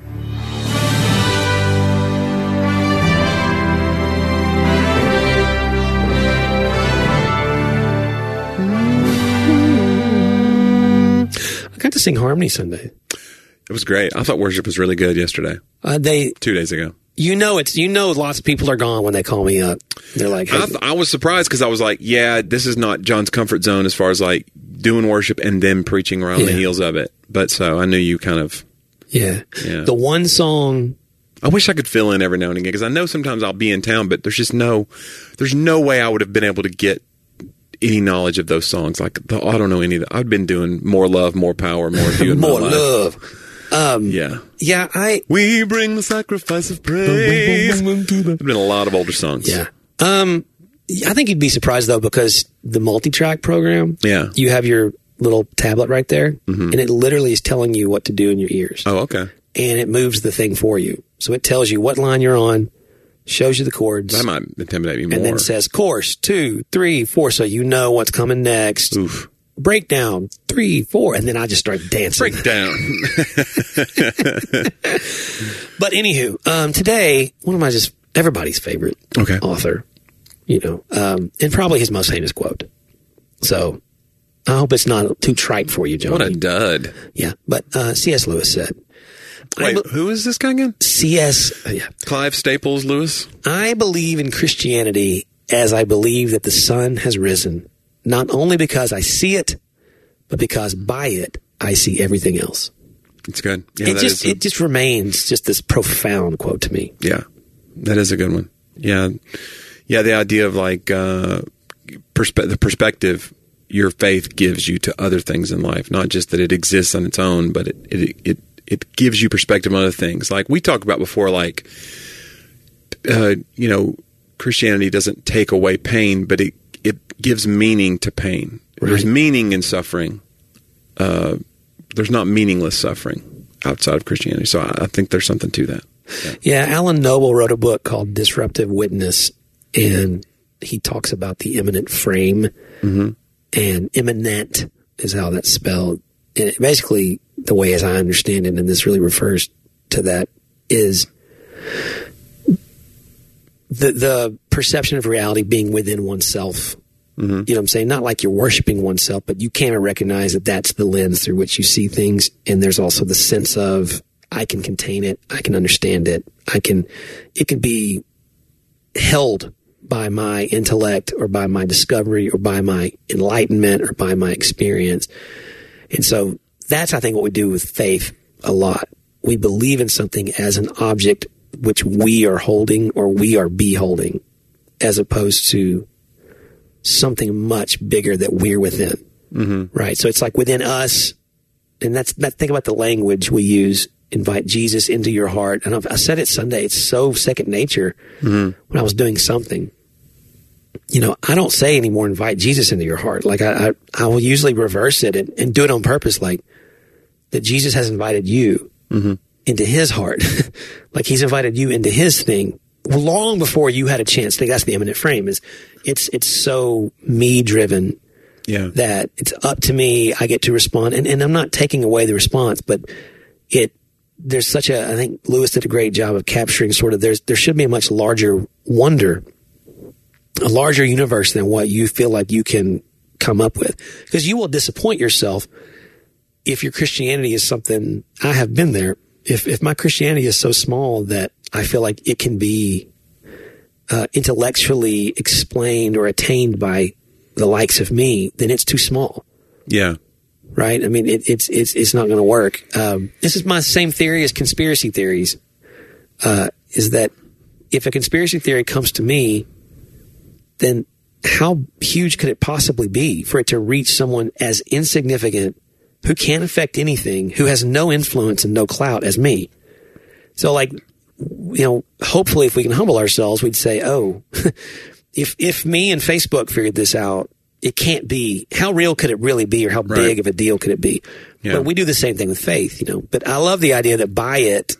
I got to sing Harmony Sunday. It was great. I thought worship was really good yesterday, Uh, they, two days ago. you know, it's you know, lots of people are gone when they call me up. They're like, hey, I, th- I was surprised because I was like, yeah, this is not John's comfort zone as far as like doing worship and then preaching around the Yeah. heels of it. But so I knew you kind of, yeah. Yeah. The one song. I wish I could fill in every now and again because I know sometimes I'll be in town, but there's just no, there's no way I would have been able to get any knowledge of those songs. Like, the, I don't know any of that. I've been doing More Love, More Power, More of You in my More life. love. Um, Yeah. yeah, I We bring the sacrifice of praise. There's been a lot of older songs. yeah. Um, I think you'd be surprised though because the multi-track program. Yeah. You have your little tablet right there, and it literally is telling you what to do in your ears, Oh, okay. and it moves the thing for you. So it tells you what line you're on, shows you the chords, That might intimidate me more. and then says course two, three, four, so you know what's coming next. Oof. Breakdown three, four, and then I just start dancing. Breakdown. But anywho, um, today, one of my just everybody's favorite Okay. author, you know, um, and probably his most famous quote. So I hope it's not too trite for you, Johnny. What a dud. Yeah, but uh, C S. Lewis said, I Wait, be- who is this guy again? C S. Uh, yeah, Clive Staples Lewis? I believe in Christianity as I believe that the sun has risen, not only because I see it, but because by it I see everything else. It's good. Yeah, it that just is a- it just remains just this profound quote to me. yeah, that is a good one. Yeah. Yeah, the idea of like uh, perspe- the perspective your faith gives you to other things in life, not just that it exists on its own, but it it it, it gives you perspective on other things. Like we talked about before, like, uh, you know, Christianity doesn't take away pain, but it, it gives meaning to pain. There's meaning in suffering. Uh, there's not meaningless suffering outside of Christianity. So I, I think there's something to that. Yeah, Alan Noble wrote a book called Disruptive Witness, and he talks about the imminent frame, Mm-hmm. and imminent is how that's spelled. And it basically, the way as I understand it, and this really refers to that, is the the perception of reality being within oneself. Mm-hmm. You know what I'm saying? Not like you're worshiping oneself, but you can't recognize that that's the lens through which you see things. And there's also the sense of, I can contain it. I can understand it. I can, it can be held by my intellect or by my discovery or by my enlightenment or by my experience. And so that's, I think, what we do with faith a lot. We believe in something as an object which we are holding or we are beholding, as opposed to something much bigger that we're within. Mm-hmm. Right. So it's like within us. And that's that. Think about the language we use. Invite Jesus into your heart. And I've, I said it Sunday. It's so second nature. Mm-hmm. When I was doing something, you know, I don't say anymore, invite Jesus into your heart. Like I, I, I will usually reverse it and, and do it on purpose. Like that Jesus has invited you mm-hmm. into his heart. Like he's invited you into his thing long before you had a chance. I think that's the imminent frame is it's, it's so me driven. Yeah. That it's up to me. I get to respond. And, and I'm not taking away the response, but it, there's such a, I think Lewis did a great job of capturing sort of, there's, there should be a much larger wonder, a larger universe than what you feel like you can come up with. Because you will disappoint yourself if your Christianity is something, I have been there. If, if my Christianity is so small that I feel like it can be uh, intellectually explained or attained by the likes of me, then it's too small. Yeah. Right? I mean, it, it's it's it's not going to work. Um, this is my same theory as conspiracy theories, uh, is that if a conspiracy theory comes to me, then how huge could it possibly be for it to reach someone as insignificant, who can't affect anything, who has no influence and no clout as me? So, like, you know, hopefully if we can humble ourselves, we'd say, oh, if if me and Facebook figured this out, it can't be. How real could it really be, or how big right. of a deal could it be? Yeah. But we do the same thing with faith, you know. But I love the idea that by it,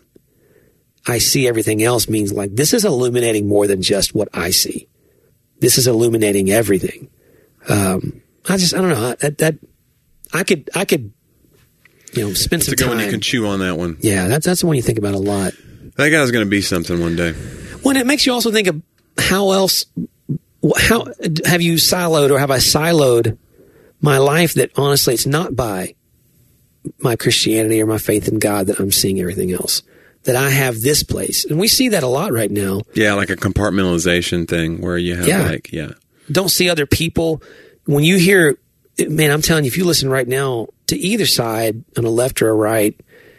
I see everything else means like this is illuminating more than just what I see. This is illuminating everything. Um, I just, I don't know. That, that I could, I could, you know, spend that's some a good time. one. You can chew on that one. Yeah, that's that's the one you think about a lot. That guy's going to be something one day. Well, and it makes you also think of how else. How have you siloed, or have I siloed my life that honestly it's not by my Christianity or my faith in God that I'm seeing everything else, that I have this place. And we see that a lot right now. Yeah, like a compartmentalization thing where you have yeah. like, yeah. Don't see other people. When you hear, man, I'm telling you, if you listen right now to either side, on a left or a right,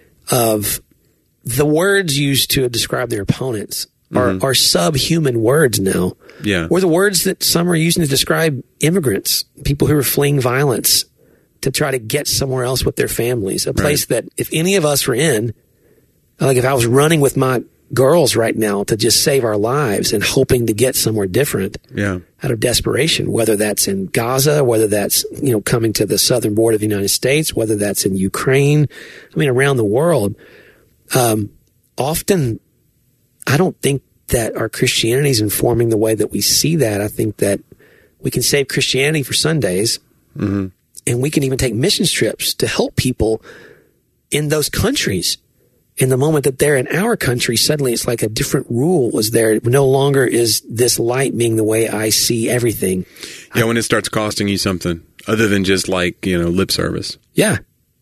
of the words used to describe their opponents are, mm-hmm. are subhuman words now. Yeah. Or the words that some are using to describe immigrants, people who are fleeing violence to try to get somewhere else with their families. A place right. that if any of us were in, like if I was running with my girls right now to just save our lives and hoping to get somewhere different yeah. out of desperation, whether that's in Gaza, whether that's, you know, coming to the southern border of the United States, whether that's in Ukraine, I mean, around the world, um, often I don't think that our Christianity is informing the way that we see that. I think that we can save Christianity for Sundays, mm-hmm. and we can even take mission trips to help people in those countries. In the moment that they're in our country, suddenly it's like a different rule was there. No longer is this light being the way I see everything. Yeah, I, when it starts costing you something other than just like, you know, lip service. Yeah.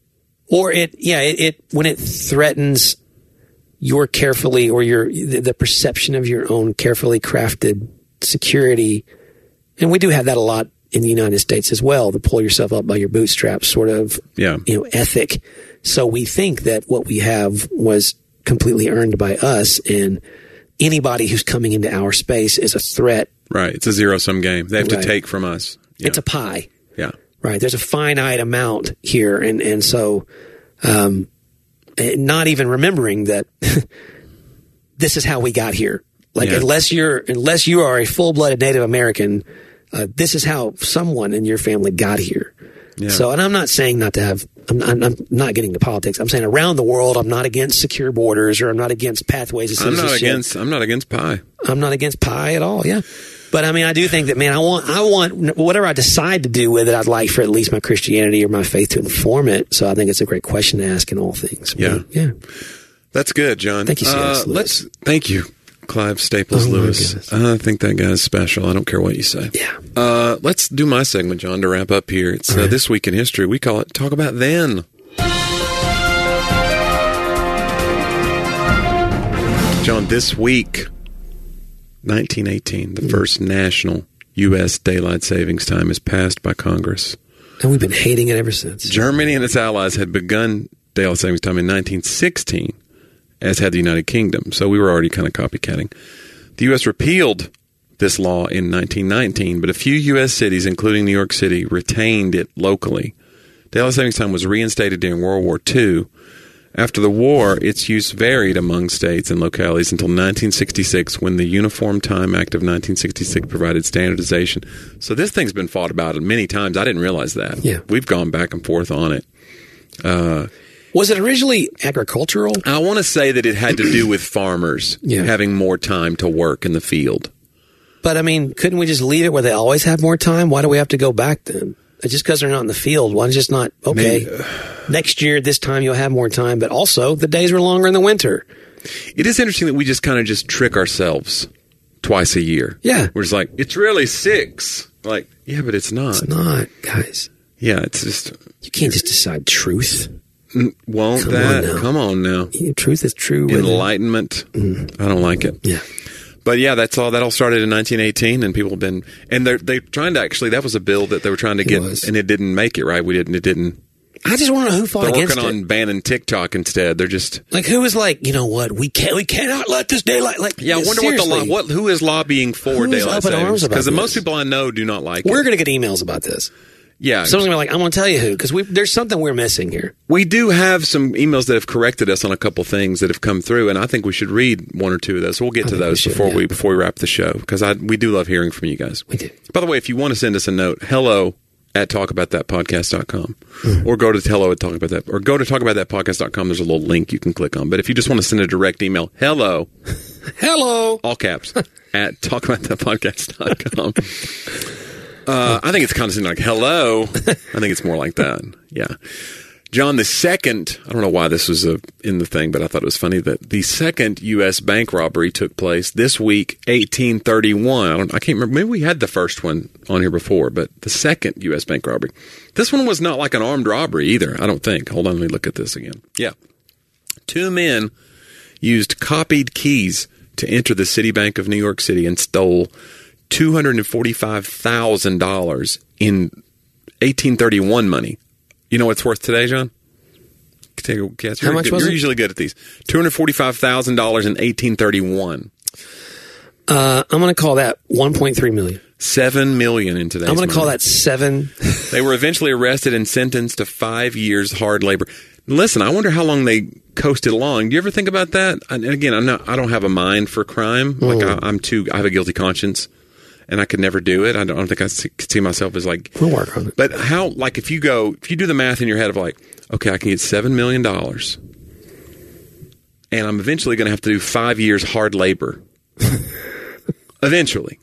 Or it, yeah, it, it when it threatens your carefully, or your the perception of your own carefully crafted security. And we do have that a lot in the United States as well, the pull yourself up by your bootstraps sort of yeah. you know, ethic. So we think that what we have was completely earned by us, and anybody who's coming into our space is a threat. Right. It's a zero-sum game. They have right. to take from us. Yeah. It's a pie. Yeah. Right. There's a finite amount here. And, and so, um, not even remembering that this is how we got here. Like, yeah. unless you're, unless you are a full-blooded Native American, uh, this is how someone in your family got here. Yeah. So, and I'm not saying not to have, I'm, I'm, I'm not getting to politics. I'm saying around the world, I'm not against secure borders, or I'm not against pathways of citizenship. I'm not against, I'm not against pie. I'm not against pie at all. Yeah. But I mean, I do think that, man, I want, I want whatever I decide to do with it, I'd like for at least my Christianity or my faith to inform it. So I think it's a great question to ask in all things. Yeah. But, yeah. That's good, John. Thank you, C S. Uh, let's, thank you, Clive Staples oh, Lewis. I think that guy's special. I don't care what you say. Yeah. Uh, let's do my segment, John, to wrap up here. It's uh, right. This Week in History. We call it Talk About Then. John, this week, nineteen eighteen, the first national U S daylight savings time is passed by Congress. And we've been hating it ever since. Germany and its allies had begun daylight savings time in nineteen sixteen, as had the United Kingdom. So we were already kind of copycatting. The U S repealed this law in nineteen nineteen, but a few U S cities, including New York City, retained it locally. Daylight savings time was reinstated during World War Two. After the war, its use varied among states and localities until nineteen sixty-six, when the Uniform Time Act of nineteen sixty-six provided standardization. So this thing's been fought about many times. I didn't realize that. Yeah. We've gone back and forth on it. Uh, Was it originally agricultural? I want to say that it had to do with farmers Yeah. having more time to work in the field. But, I mean, couldn't we just leave it where they always have more time? Why do we have to go back then? Just because they're not in the field, why just not, okay, Maybe, uh, next year, this time you'll have more time, but also the days were longer in the winter. It is interesting that we just kind of just trick ourselves twice a year. Yeah. We're just like, it's really six. Like, yeah, but it's not. It's not, guys. Yeah, it's just... You can't just decide truth. Won't Come that? on now. Come on now. Truth is true. whether- Enlightenment. Mm. I don't like it. Yeah. But yeah, that's all. That all started in nineteen eighteen, and people have been, and they're they trying to actually. That was a bill that they were trying to It get, was. and it didn't make it. Right? We didn't. It didn't. I just want to know who fought They're against working it. on banning TikTok instead. They're just Like, who was like, you know what, we can't, we cannot let this daylight, like, yeah. I wonder what the seriously. lo- what who is lobbying for Who's daylight up in arms savings? about Because most this? people I know do not like We're it. going to get emails about this. Yeah, Someone's going to be like, I'm going to tell you who, because there's something we're missing here. we do have some emails that have corrected us on a couple things that have come through, and I think we should read one or two of those. So we'll get I to think we those should, before yeah. we before we wrap the show, because I we do love hearing from you guys. We do. By the way, if you want to send us a note, hello at talkaboutthatpodcast dot com, Mm-hmm. or go to hello at talkaboutthat, or go to talkaboutthatpodcast dot com. There's a little link you can click on. But if you just want to send a direct email, hello, Hello. all caps, at talkaboutthatpodcast dot com. Uh, I think it's kind of like hello. I think it's more like that. Yeah. John, the second, I don't know why this was a, in the thing, but I thought it was funny that the second U S bank robbery took place this week, eighteen thirty-one. I don't, I can't remember. Maybe we had the first one on here before, but the second U S bank robbery. This one was not like an armed robbery either, I don't think. Hold on, let me look at this again. Yeah. Two men used copied keys to enter the Citibank of New York City and stole two hundred forty-five thousand dollars in eighteen thirty-one money. You know what's worth today, John? Take a guess. How You're much good. was You're it? usually good at these. two hundred forty-five thousand dollars in eighteen thirty-one. Uh, I'm going to call that one point three million. Seven million in today's I'm going to call money. that seven. They were eventually arrested and sentenced to five years hard labor. Listen, I wonder how long they coasted along. Do you ever think about that? And again, I'm not. I don't have a mind for crime. Like Mm. I, I'm too. I have a guilty conscience, and I could never do it. I don't, I don't think I see, could see myself as like. We'll work on it. But how? Like if you go, if you do the math in your head of like, okay, I can get seven million dollars, and I'm eventually going to have to do five years hard labor. Eventually.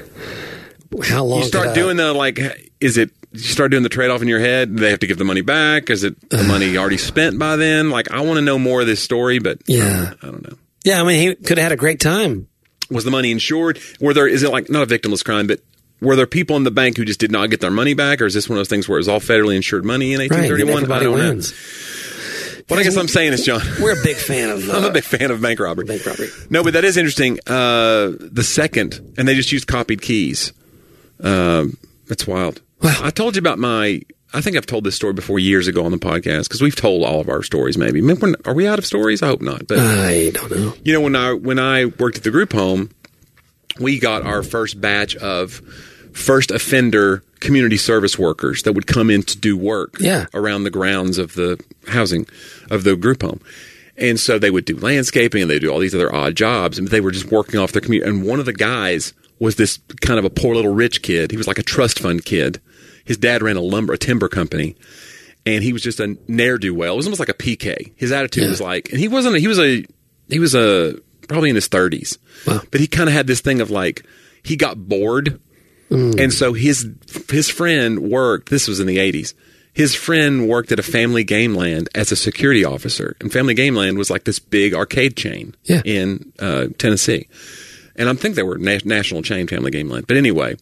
How long? You start could I- doing the like, is it? You start doing the trade off in your head. Do they have to give the money back? Is it the money already spent by then? Like, I want to know more of this story, but Yeah. I don't know. Yeah, I mean, he could have had a great time. Was the money insured? Were there? Is it like not a victimless crime, but were there people in the bank who just did not get their money back, or is this one of those things where it was all federally insured money in eighteen Right. And thirty-one? everybody I don't wins. know. What I guess I'm saying is, John, We're a big fan of. Uh, I'm a big fan of bank robbery. bank robbery. No, but that is interesting. Uh, the second, and they just used copied keys. Um, that's wild. Wow. I told you about my. I think I've told this story before years ago on the podcast because we've told all of our stories. Maybe I mean, we're not- are we out of stories? I hope not. But I don't know. you know, when I when I worked at the group home, we got our first batch of first offender community service workers that would come in to do work Yeah. around the grounds of the housing of the group home. And so they would do landscaping and they would do all these other odd jobs, and they were just working off their community. And one of the guys was this kind of a poor little rich kid. He was like a trust fund kid. His dad ran a lumber, a timber company, and he was just a ne'er-do-well. It was almost like a P K. His attitude Yeah. was like, and he wasn't, a, he was a, he was a, probably in his thirties. Wow. But he kind of had this thing of like, he got bored. And so his, his friend worked, this was in the eighties. His friend worked at a Family Game Land as a security officer. And Family Game Land was like this big arcade chain Yeah. in uh, Tennessee. And I think they were na- national chain Family Game Land. But anyway,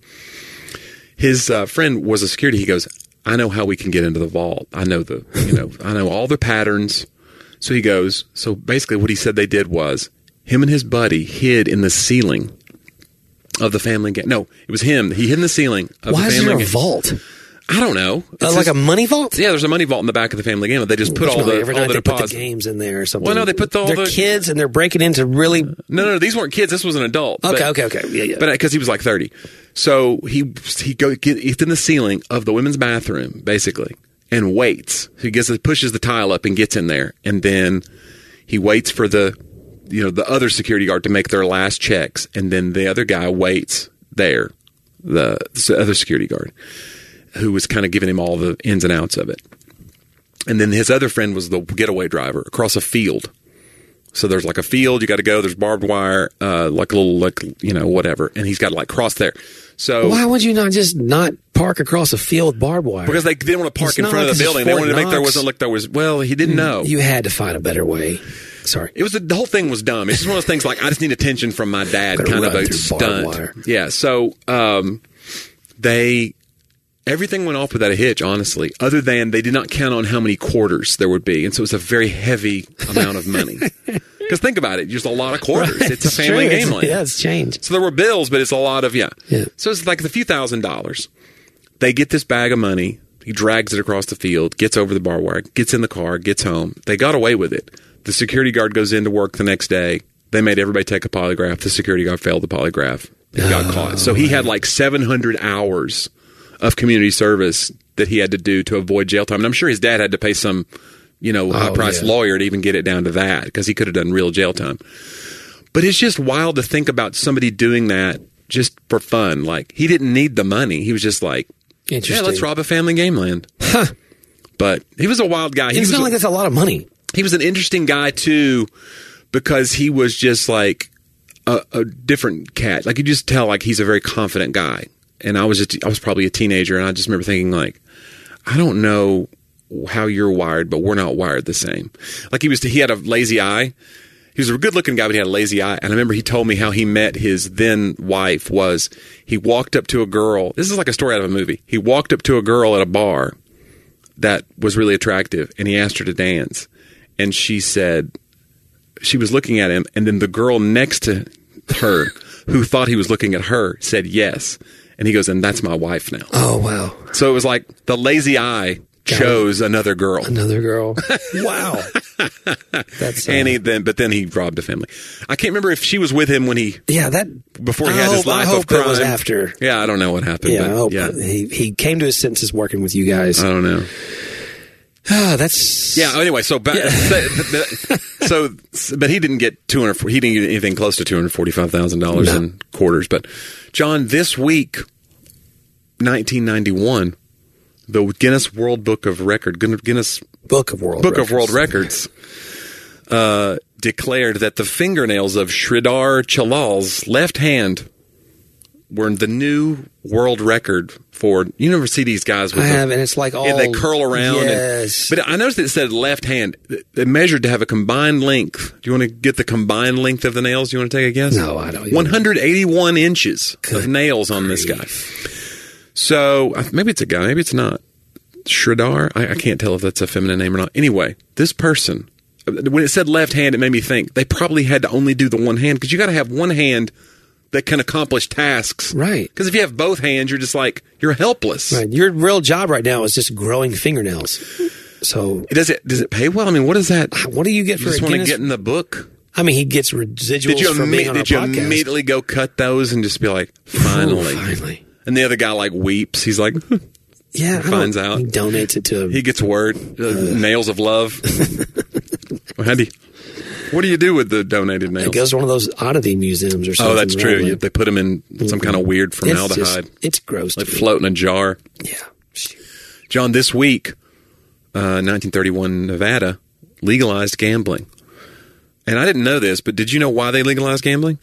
his uh, friend was a security. He goes, I know how we can get into the vault. I know the, you know, I know all the patterns. So he goes, so basically what he said they did was him and his buddy hid in the ceiling of the family game. No, it was him. He hid in the ceiling of Why the is family there a game. vault? I don't know. Uh, It's like just- a money vault? Yeah, there's a money vault in the back of the family game. They just put Which all one? the Every all night the they put deposits. the games in there or something. Well, no, they put all They're the- kids and they're breaking into really. No, no, these weren't kids. This was an adult. Okay, but, okay, okay. Yeah, yeah. But because he was like thirty, so he he go get he's in the ceiling of the women's bathroom basically and waits. He gets pushes the tile up and gets in there, and then he waits for the you know the other security guard to make their last checks, and then the other guy waits there, the, the other security guard who was kind of giving him all the ins and outs of it. And then his other friend was the getaway driver across a field. So there's like a field, you got to go, there's barbed wire, uh, like a little, like, you know, whatever. And he's got to like cross there. So Why would you not just not park across a field with barbed wire? because they didn't want to park It's in not front like of the this is building. They Fort wanted to make there Knox. wasn't like there was, well, he didn't know. You had to find a better way. Sorry. It was the whole thing was dumb. It's just one of those things like I just need attention from my dad, Gotta kind of run a through barbed wire. stunt. Yeah. So um, they everything went off without a hitch, honestly. Other than they did not count on how many quarters there would be, and so it was a very heavy amount of money. Because think about it, just a lot of quarters. Right. It's a family true. game It's- land. Yeah, it's changed. So there were bills, but it's a lot of yeah. Yeah. So it's like a few thousand dollars. They get this bag of money. He drags it across the field, gets over the barbed wire, gets in the car, gets home. They got away with it. The security guard goes into work the next day. They made everybody take a polygraph. The security guard failed the polygraph and got caught. So he had like seven hundred hours of community service that he had to do to avoid jail time. And I'm sure his dad had to pay some, you know, high-priced yeah. lawyer to even get it down to that because he could have done real jail time. But it's just wild to think about somebody doing that just for fun. Like, he didn't need the money. He was just like, yeah, Interesting. let's rob a family game land. Huh. But he was a wild guy. He It's was not a- like that's a lot of money. he was an interesting guy too because he was just like a, a different cat. Like you just tell like he's a very confident guy. And I was just, I was probably a teenager and I just remember thinking like, I don't know how you're wired, but we're not wired the same. Like he was, he had a lazy eye. He was a good looking guy, but he had a lazy eye. And I remember he told me how he met his then wife was he walked up to a girl. This is like a story out of a movie. He walked up to a girl at a bar that was really attractive and he asked her to dance. And she said, she was looking at him, and then the girl next to her, who thought he was looking at her, said yes. And he goes, and that's my wife now. Oh, wow. So it was like the lazy eye chose another girl. Another girl. Wow. That's uh, And he then, but then he robbed a family. I can't remember if she was with him when he, yeah, that before he I had hope, his life I hope of crime. it was after. Yeah, I don't know what happened. Yeah, but I hope yeah, he he came to his senses working with you guys. I don't know. Ah, that's Yeah. Anyway, so ba- so, but he didn't get two hundred. He didn't get anything close to two hundred forty-five thousand dollars No. in quarters. But John, this week, nineteen ninety-one, the Guinness World Book of Record, Guinness Book of World Book Records. of World Records, uh, declared that the fingernails of Sridhar Chalal's left hand were the new world record for. You never see these guys with I the, have, and it's like all yeah, they curl around. Yes, And, but I noticed that it said left hand. They measured to have a combined length. Do you want to get the combined length of the nails? Do you want to take a guess? No, I don't even- one hundred eighty-one inches of Good nails on this guy. So uh, maybe it's a guy, maybe it's not. Sridhar? I, I can't tell if that's a feminine name or not. Anyway, this person, when it said left hand, it made me think they probably had to only do the one hand because you got to have one hand that can accomplish tasks. Right. Because if you have both hands, you're just like, you're helpless. right. Your real job right now is just growing fingernails. So, Does it does it pay well? I mean, what is that? what do you get You for just a want to Guinness? get in the book? I mean, he gets residuals Did you, from imme- being on did you our podcast. immediately go cut those and just be like, finally? Ooh, finally. And the other guy like weeps. He's like, Yeah, I don't- finds out. He donates it to. he gets word. Uh, nails of love. How do you, what do you do with the donated nails? It goes to one of those oddity museums or something. Oh, that's true. right? You, they put them in some kind of weird It's formaldehyde. just- it's gross. They to me. float in a jar. Yeah. Shoot. John, this week, uh, nineteen thirty-one, Nevada legalized gambling. And I didn't know this, but did you know why they legalized gambling?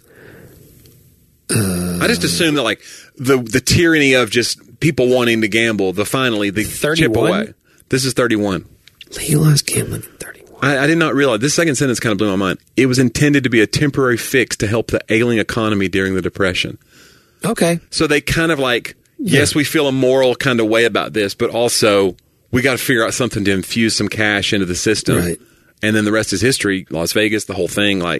Uh, I just assumed that, like, the the tyranny of just people wanting to gamble, the finally, the chip thirty-one? away. This is thirty-one. Legalized gambling in thirty-one. I, I did not realize. This second sentence kind of blew my mind. It was intended to be a temporary fix to help the ailing economy during the Depression. Okay. So they kind of like, yes, we feel a moral kind of way about this, but also we got to figure out something to infuse some cash into the system. Right. And then the rest is history. Las Vegas, the whole thing. Like,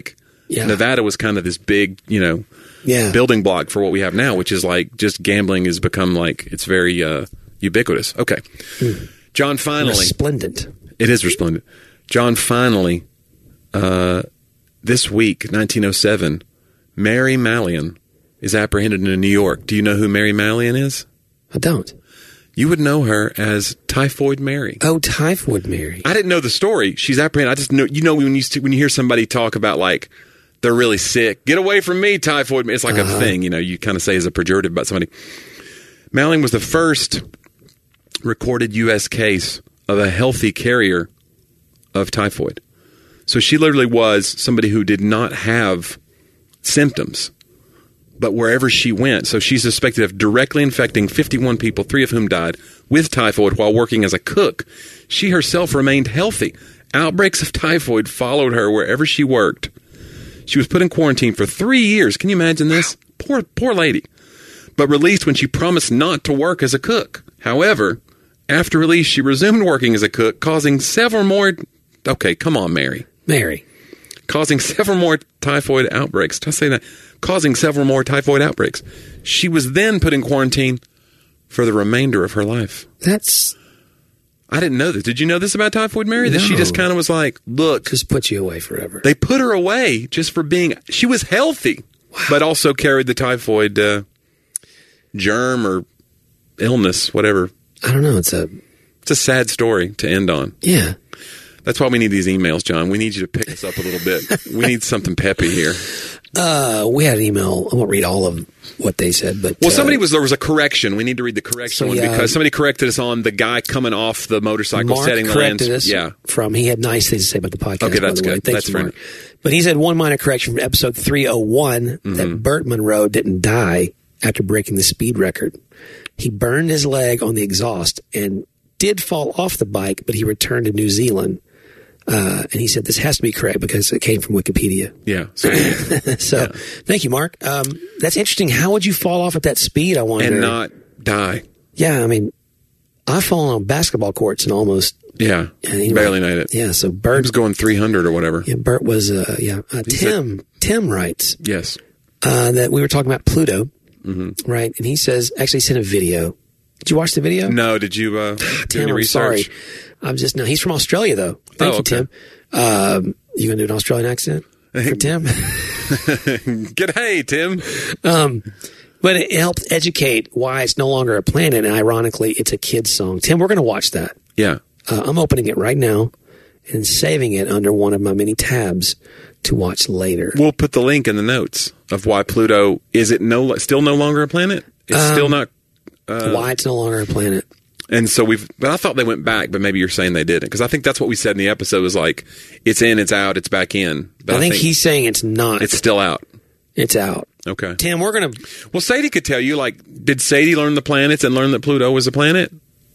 Yeah. Nevada was kind of this big, you know, Yeah. building block for what we have now, which is like just gambling has become like, it's very uh, ubiquitous. Okay. Mm. John finally. Resplendent. It is resplendent. John finally, uh, this week, nineteen oh seven, Mary Mallon is apprehended in New York. Do you know who Mary Mallon is? I don't. You would know her as Typhoid Mary. Oh, Typhoid Mary. I didn't know the story. She's apprehended. I just know, you know, when you when you hear somebody talk about like they're really sick, get away from me, Typhoid Mary. It's like uh-huh. a thing, you know, you kind of say as a pejorative about somebody. Mallon was the first recorded U S case of a healthy carrier of typhoid. So she literally was somebody who did not have symptoms, but wherever she went. So she's suspected of directly infecting fifty-one people, three of whom died, with typhoid while working as a cook. She herself remained healthy. Outbreaks of typhoid followed her wherever she worked. She was put in quarantine for three years. Can you imagine this? Poor, poor lady. But released when she promised not to work as a cook. However, after release, she resumed working as a cook, causing several more... Okay, come on, Mary. Mary. Causing several more typhoid outbreaks. Did I say that? Causing several more typhoid outbreaks. She was then put in quarantine for the remainder of her life. That's... I didn't know this. Did you know this about Typhoid Mary? That No. she just kind of was like, look... Just put you away forever. They put her away just for being... She was healthy, wow. but also carried the typhoid uh, germ or illness, whatever. I don't know. It's a... It's a sad story to end on. Yeah. That's why we need these emails, John. We need you to pick us up a little bit. We need something peppy here. Uh, we had an email. I won't read all of what they said, but well, uh, somebody was there was a correction. We need to read the correction so, one yeah, because somebody corrected us on the guy coming off the motorcycle, Mark setting the corrected lands. us Yeah, from he had nice things to say about the podcast. Okay, that's by the way. good. Thank That's you, fair. Mark. But he said one minor correction from episode three oh one Mm-hmm. that Burt Monroe didn't die after breaking the speed record. He burned his leg on the exhaust and did fall off the bike, but he returned to New Zealand. Uh, and he said this has to be correct because it came from Wikipedia. yeah. So, so yeah. Thank you, Mark. Um, that's interesting. How would you fall off at that speed, I wonder? and not die. Yeah, I mean, I've fallen on basketball courts and almost... Yeah, Anyway, barely made it. Yeah, so He Bert was going three hundred or whatever. Yeah, Bert was. Uh, yeah, uh, Tim. Tim writes Yes. uh, that we were talking about Pluto, Mm-hmm. right? And he says actually he sent a video. Did you watch the video? No, did you uh, do Tim, any I'm research? sorry. I'm just no. He's from Australia though. Thank Oh, you, okay. Tim. Um, you gonna do an Australian accent for Tim? Good, hey, Tim. um, but it helps educate why it's no longer a planet, and ironically, it's a kid's song. Tim, we're gonna watch that. Yeah. Uh, I'm opening it right now and saving it under one of my many tabs to watch later. We'll put the link in the notes of why Pluto is it no still no longer a planet. It's Um, still not. Uh, why it's no longer a planet. And so we've, but I thought they went back, but maybe you're saying they didn't. Because I think that's what we said in the episode was like, it's in, it's out, it's back in. But I think, he's saying it's not. it's still out. It's out. Okay. Tim, we're going to... Well, Sadie could tell you, like, did Sadie learn the planets and learn that Pluto was a planet?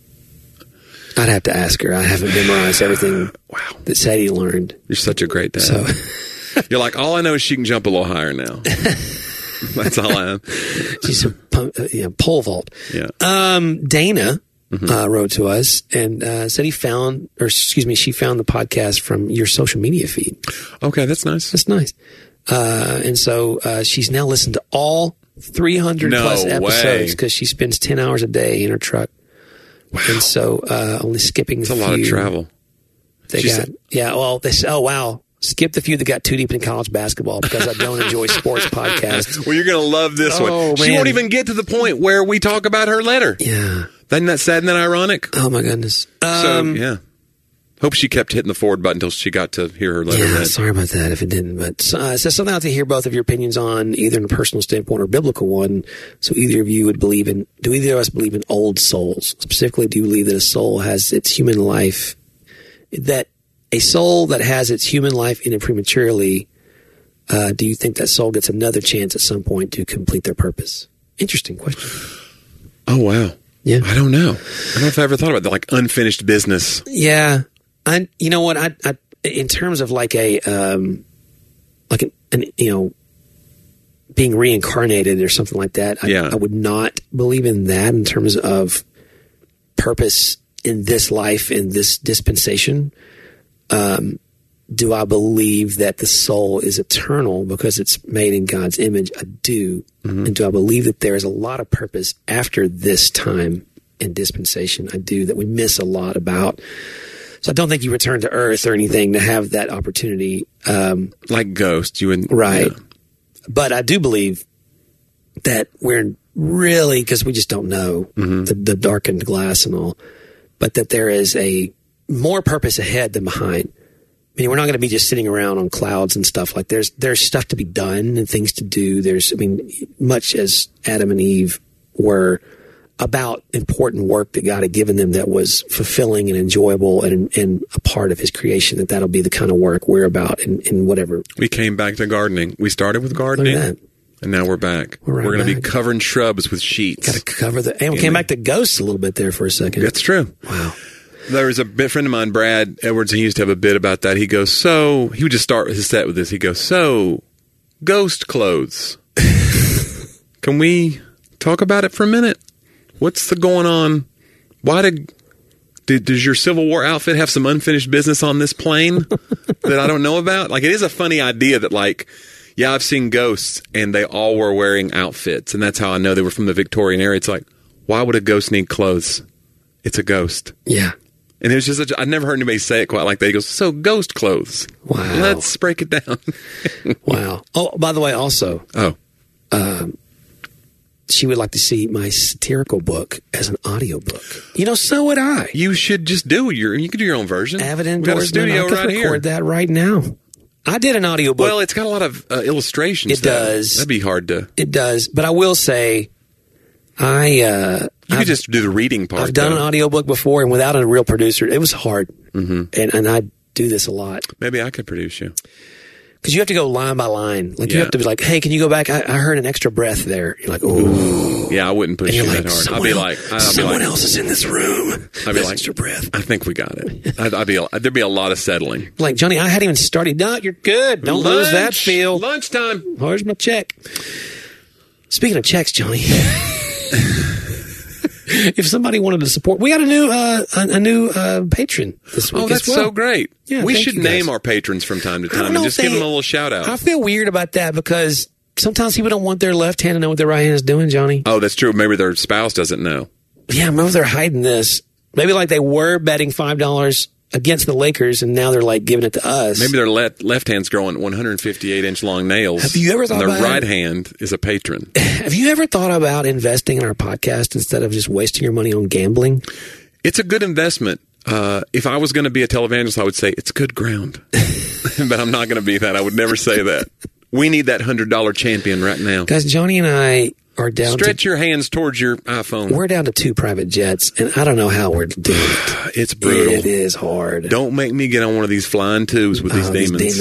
I'd have to ask her. I haven't memorized everything Wow. that Sadie learned. You're such a great dad. So You're like, all I know is she can jump a little higher now. That's all I am. she's a pu- uh, you know, pole vault. Yeah. Um, Dana uh, wrote to us and uh, said he found, or excuse me, she found the podcast from your social media feed. Okay, that's nice. That's nice. Uh, and so uh, she's now listened to all three hundred No plus way. episodes because she spends ten hours a day in her truck. Wow. And so uh, only skipping It's a a lot of few. travel. They She got said- yeah. Well, this oh wow, skip the few that got too deep in college basketball because I don't enjoy sports podcasts. Well, you're going to love this Oh, one. She man. won't even get to the point where we talk about her letter. Yeah. Isn't that sad and that ironic? Oh my goodness. So, Um, yeah. Hope she kept hitting the forward button until she got to hear her letter yeah. read. Sorry about that if it didn't, but uh, it says something out to hear both of your opinions on either in a personal standpoint or biblical one. So either of you would believe in. Do either of us believe in old souls? Specifically, do you believe that a soul has its human life? That a soul that has its human life in it prematurely, uh, do you think that soul gets another chance at some point to complete their purpose? Interesting question. Oh, wow. Yeah. I don't know. I don't know if I ever thought about that, like unfinished business. Yeah. I, you know what? I, I, in terms of like a, um, like an, an, you know, being reincarnated or something like that, I, Yeah. I would not believe in that in terms of purpose in this life, in this dispensation. Um, do I believe that the soul is eternal because it's made in God's image? I do. Mm-hmm. And do I believe that there is a lot of purpose after this time and dispensation? I do, that we miss a lot about. So I don't think you return to earth or anything to have that opportunity. Um, like Ghost, you would. Right. Yeah. But I do believe that we're really, because we just don't know mm-hmm. the, the darkened glass and all, but that there is a more purpose ahead than behind. I mean, we're not going to be just sitting around on clouds and stuff. Like there's there's stuff to be done and things to do. There's, I mean, much as Adam and Eve were about important work that God had given them that was fulfilling and enjoyable and, and a part of his creation, that that'll be the kind of work we're about in, in whatever. We came back to gardening. We started with gardening, and now we're back. We're, right we're going to be covering shrubs with sheets. Got to cover the, and we came back to ghosts a little bit there for a second. That's true. Wow. There was a bit, friend of mine, Brad Edwards, he used to have a bit about that. He goes, so, he would just start his set with this. He goes, so, ghost clothes. Can we talk about it for a minute? What's the going on? Why did, did, does your Civil War outfit have some unfinished business on this plane that I don't know about? Like, it is a funny idea that, like, yeah, I've seen ghosts, and they all were wearing outfits, and that's how I know they were from the Victorian era. It's like, why would a ghost need clothes? It's a ghost. Yeah. And it was just, a, I'd never heard anybody say it quite like that. He goes, so ghost clothes. Wow. Let's break it down. Wow. Oh, by the way, also. Oh. Um, she would like to see my satirical book as an audiobook. You know, so would I. You should just do your, you could do your own version. Avid We've got a studio I could right record here. that right now. I did an audiobook. Well, it's got a lot of uh, illustrations. It does. That'd be hard to. It does. But I will say, I, uh, You could just do the reading part. I've done though. an audiobook before, and without a real producer, it was hard. Mm-hmm. And and I do this a lot. Maybe I could produce you. Because you have to go line by line. Like, yeah. you have to be like, hey, can you go back? I, I heard an extra breath there. You're like, ooh. Yeah, I wouldn't push and you you're that like, hard. I'd be like, I'd someone be like, else is in this room. I'd be That's like, extra breath. I think we got it. I'd, I'd be, there'd be a lot of settling. Like, Johnny, I hadn't even started. No, you're good. Don't Lunch, lose that feel. Lunchtime. Where's my check? Speaking of checks, Johnny. If somebody wanted to support, we got a new uh, a, a new uh, patron this week. Oh, that's as well. so great. Yeah, we thank should you name guys. our patrons from time to I don't time know and if just give they- them a little shout out. I feel weird about that because sometimes people don't want their left hand to know what their right hand is doing, Johnny. Oh, that's true. Maybe their spouse doesn't know. Yeah, maybe they're hiding this. Maybe like they were betting five dollars against the Lakers, and now they're like giving it to us. Maybe their left, left hand's growing one hundred fifty-eight inch long nails. Have you ever thought and their about right it? hand is a patron. Have you ever thought about investing in our podcast instead of just wasting your money on gambling? It's a good investment. Uh, if I was going to be a televangelist, I would say it's good ground. But I'm not going to be that. I would never say that. We need that one hundred dollar champion right now. Guys, Johnny and I are down Stretch to... your hands towards your iPhone. We're down to two private jets, and I don't know how we're doing it. It's brutal. It is hard. Don't make me get on one of these flying tubes with these Oh, demons. These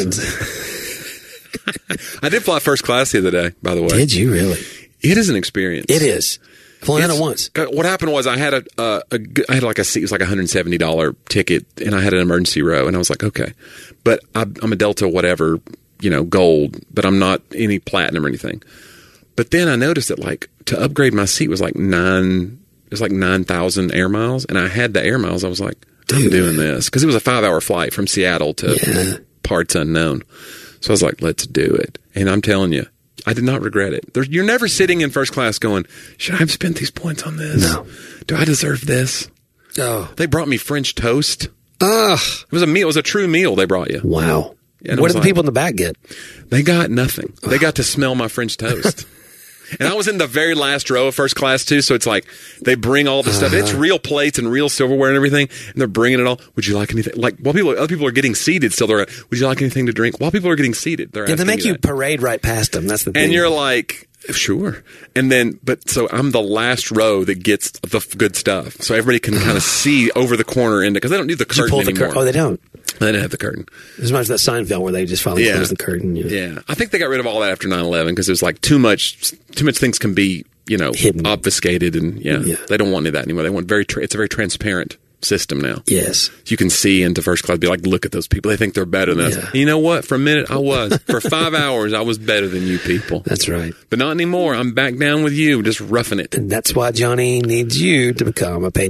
demons. I did fly first class the other day, by the way. Did you really? It is an experience. It is. I've only done it It's- once. uh, What happened was I had a, uh, a g- I had like a seat, it was like a one hundred seventy dollar ticket, and I had an emergency row, and I was like, okay, but I, I'm a Delta whatever, you know, gold, but I'm not any platinum or anything. But then I noticed that like to upgrade my seat was like nine, it was like nine thousand air miles, and I had the air miles. I was like, I'm Dude. doing this because it was a five hour flight from Seattle to Yeah. parts unknown. So I was like, let's do it, and I'm telling you. I did not regret it. There's, you're never sitting in first class going, should I have spent these points on this? No. Do I deserve this? Oh. They brought me French toast. Ugh. It was a meal. It was a true meal they brought you. Wow. And it What was did the like- people in the back get? They got nothing. They got to smell my French toast. And I was in the very last row of first class too, so it's like they bring all the stuff. It's real plates and real silverware and everything, and they're bringing it all. Would you like anything? Like while people, other people are getting seated, still they're. Would you like anything to drink? While people are getting seated, they're. Yeah, they asking make you that. parade right past them. That's the thing. And you're like, sure. And then, but so I'm the last row that gets the f- good stuff. So everybody can kind of see over the corner into, because they don't need the Did you curtain pull the anymore. curtain? Oh, they don't. They didn't have the curtain. As much as that Seinfeld where they just finally Yeah. close the curtain. Yeah. Yeah. I think they got rid of all that after nine eleven because it was like too much, too much things can be, you know, Hidden. obfuscated. And yeah, Yeah. they don't want any of that anymore. They want very, tra- it's a very transparent system now. Yes. You can see into first class, be like, look at those people. They think they're better than Yeah. us. You know what? For a minute, I was. For five hours, I was better than you people. That's right. But not anymore. I'm back down with you, just roughing it. And that's why Johnny needs you to become a patron.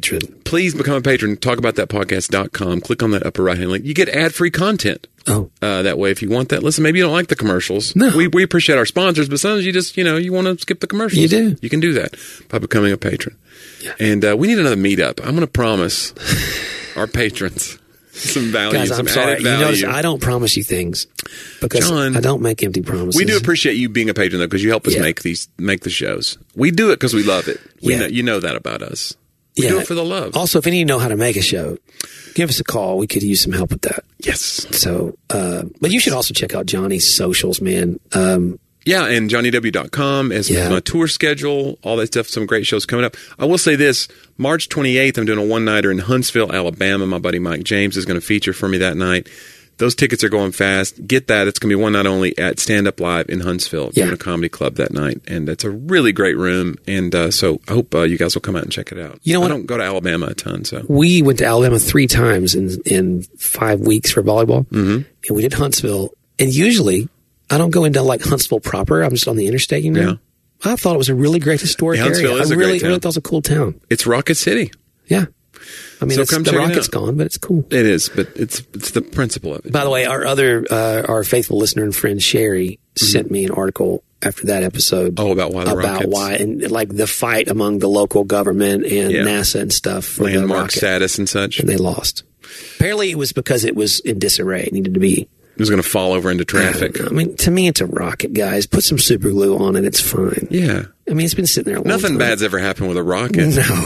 please become a patron. talk about that podcast dot com. Click on that upper right-hand link. You get ad-free content. Oh. Uh, that way, if you want that. Listen, maybe you don't like the commercials. No. We, we appreciate our sponsors, but sometimes you just, you know, you want to skip the commercials. You do. You can do that by becoming a patron. Yeah. And uh, we need another meetup. I'm going to promise our patrons some value, Guys, some I'm sorry. added You value. notice I don't promise you things because John, I don't make empty promises. We do appreciate you being a patron, though, because you help us Yeah. make these make the shows. We do it because we love it. We Yeah. know, you know that about us. We Yeah. do it for the love. Also, if any of you know how to make a show, give us a call. We could use some help with that. Yes. So, uh, but you should also check out Johnny's socials, man. Um, Yeah, and johnny w dot com is Yeah. my tour schedule, all that stuff, some great shows coming up. I will say this, March twenty-eighth, I'm doing a one-nighter in Huntsville, Alabama. My buddy Mike James is going to feature for me that night. Those tickets are going fast. Get that. It's going to be one night only at Stand Up Live in Huntsville, Yeah. doing a comedy club that night. And it's a really great room. And uh, so I hope uh, you guys will come out and check it out. You know what? I don't go to Alabama a ton, so. we went to Alabama three times in, in five weeks for volleyball. Mm-hmm. And we did Huntsville. And usually, I don't go into like Huntsville proper. I'm just on the interstate, you know? Yeah. I thought it was a really great historic Yeah, Huntsville area. is I a really, great town. really thought it was a cool town. It's Rocket City. Yeah. I mean, So it's, come the check it rocket's out. gone, but it's cool. It is, but it's it's the principle of it. By the way, our other, uh, our faithful listener and friend Sherry sent me an article after that episode. Oh, about why the about rockets. why and like the fight among the local government and Yeah. NASA and stuff for the Landmark rocket, status and such. and they lost. Apparently, it was because it was in disarray. It needed to be. It was going to fall over into traffic. I mean, to me, it's a rocket, guys. Put some super glue on it; it's fine. Yeah. I mean, it's been sitting there a long Nothing time. bad's ever happened with a rocket.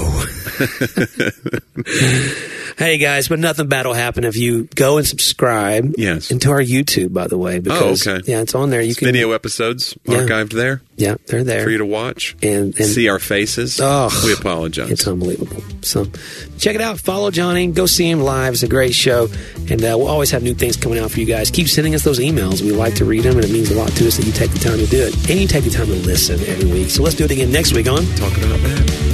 No. Hey guys, but nothing bad will happen if you go and subscribe. Yes. And to our YouTube, by the way, because okay. yeah, it's on there. You can Video episodes Yeah. archived there Yeah, they're there for you to watch and, and see our faces. Oh, we apologize. It's unbelievable. So check it out. Follow Johnny. Go see him live. It's a great show. And uh, we'll always have new things coming out for you guys. Keep sending us those emails. We like to read them, and it means a lot to us that you take the time to do it. And you take the time to listen every week. So let's do it again next week on Talk about that.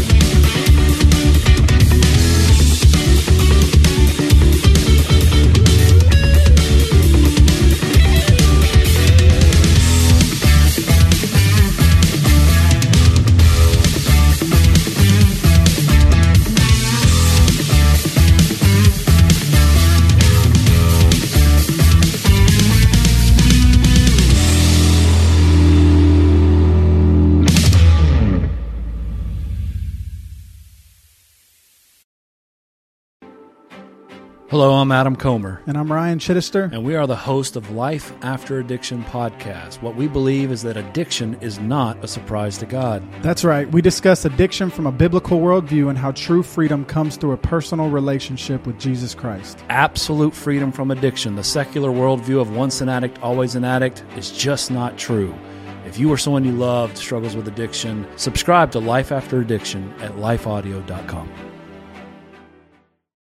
Hello, I'm Adam Comer, And I'm Ryan Chittister. and we are the host of Life After Addiction podcast. What we believe is that addiction is not a surprise to God. That's right. We discuss addiction from a biblical worldview and how true freedom comes through a personal relationship with Jesus Christ. Absolute freedom from addiction, the secular worldview of once an addict, always an addict, is just not true. If you or someone you loved struggles with addiction, subscribe to Life After Addiction at life audio dot com.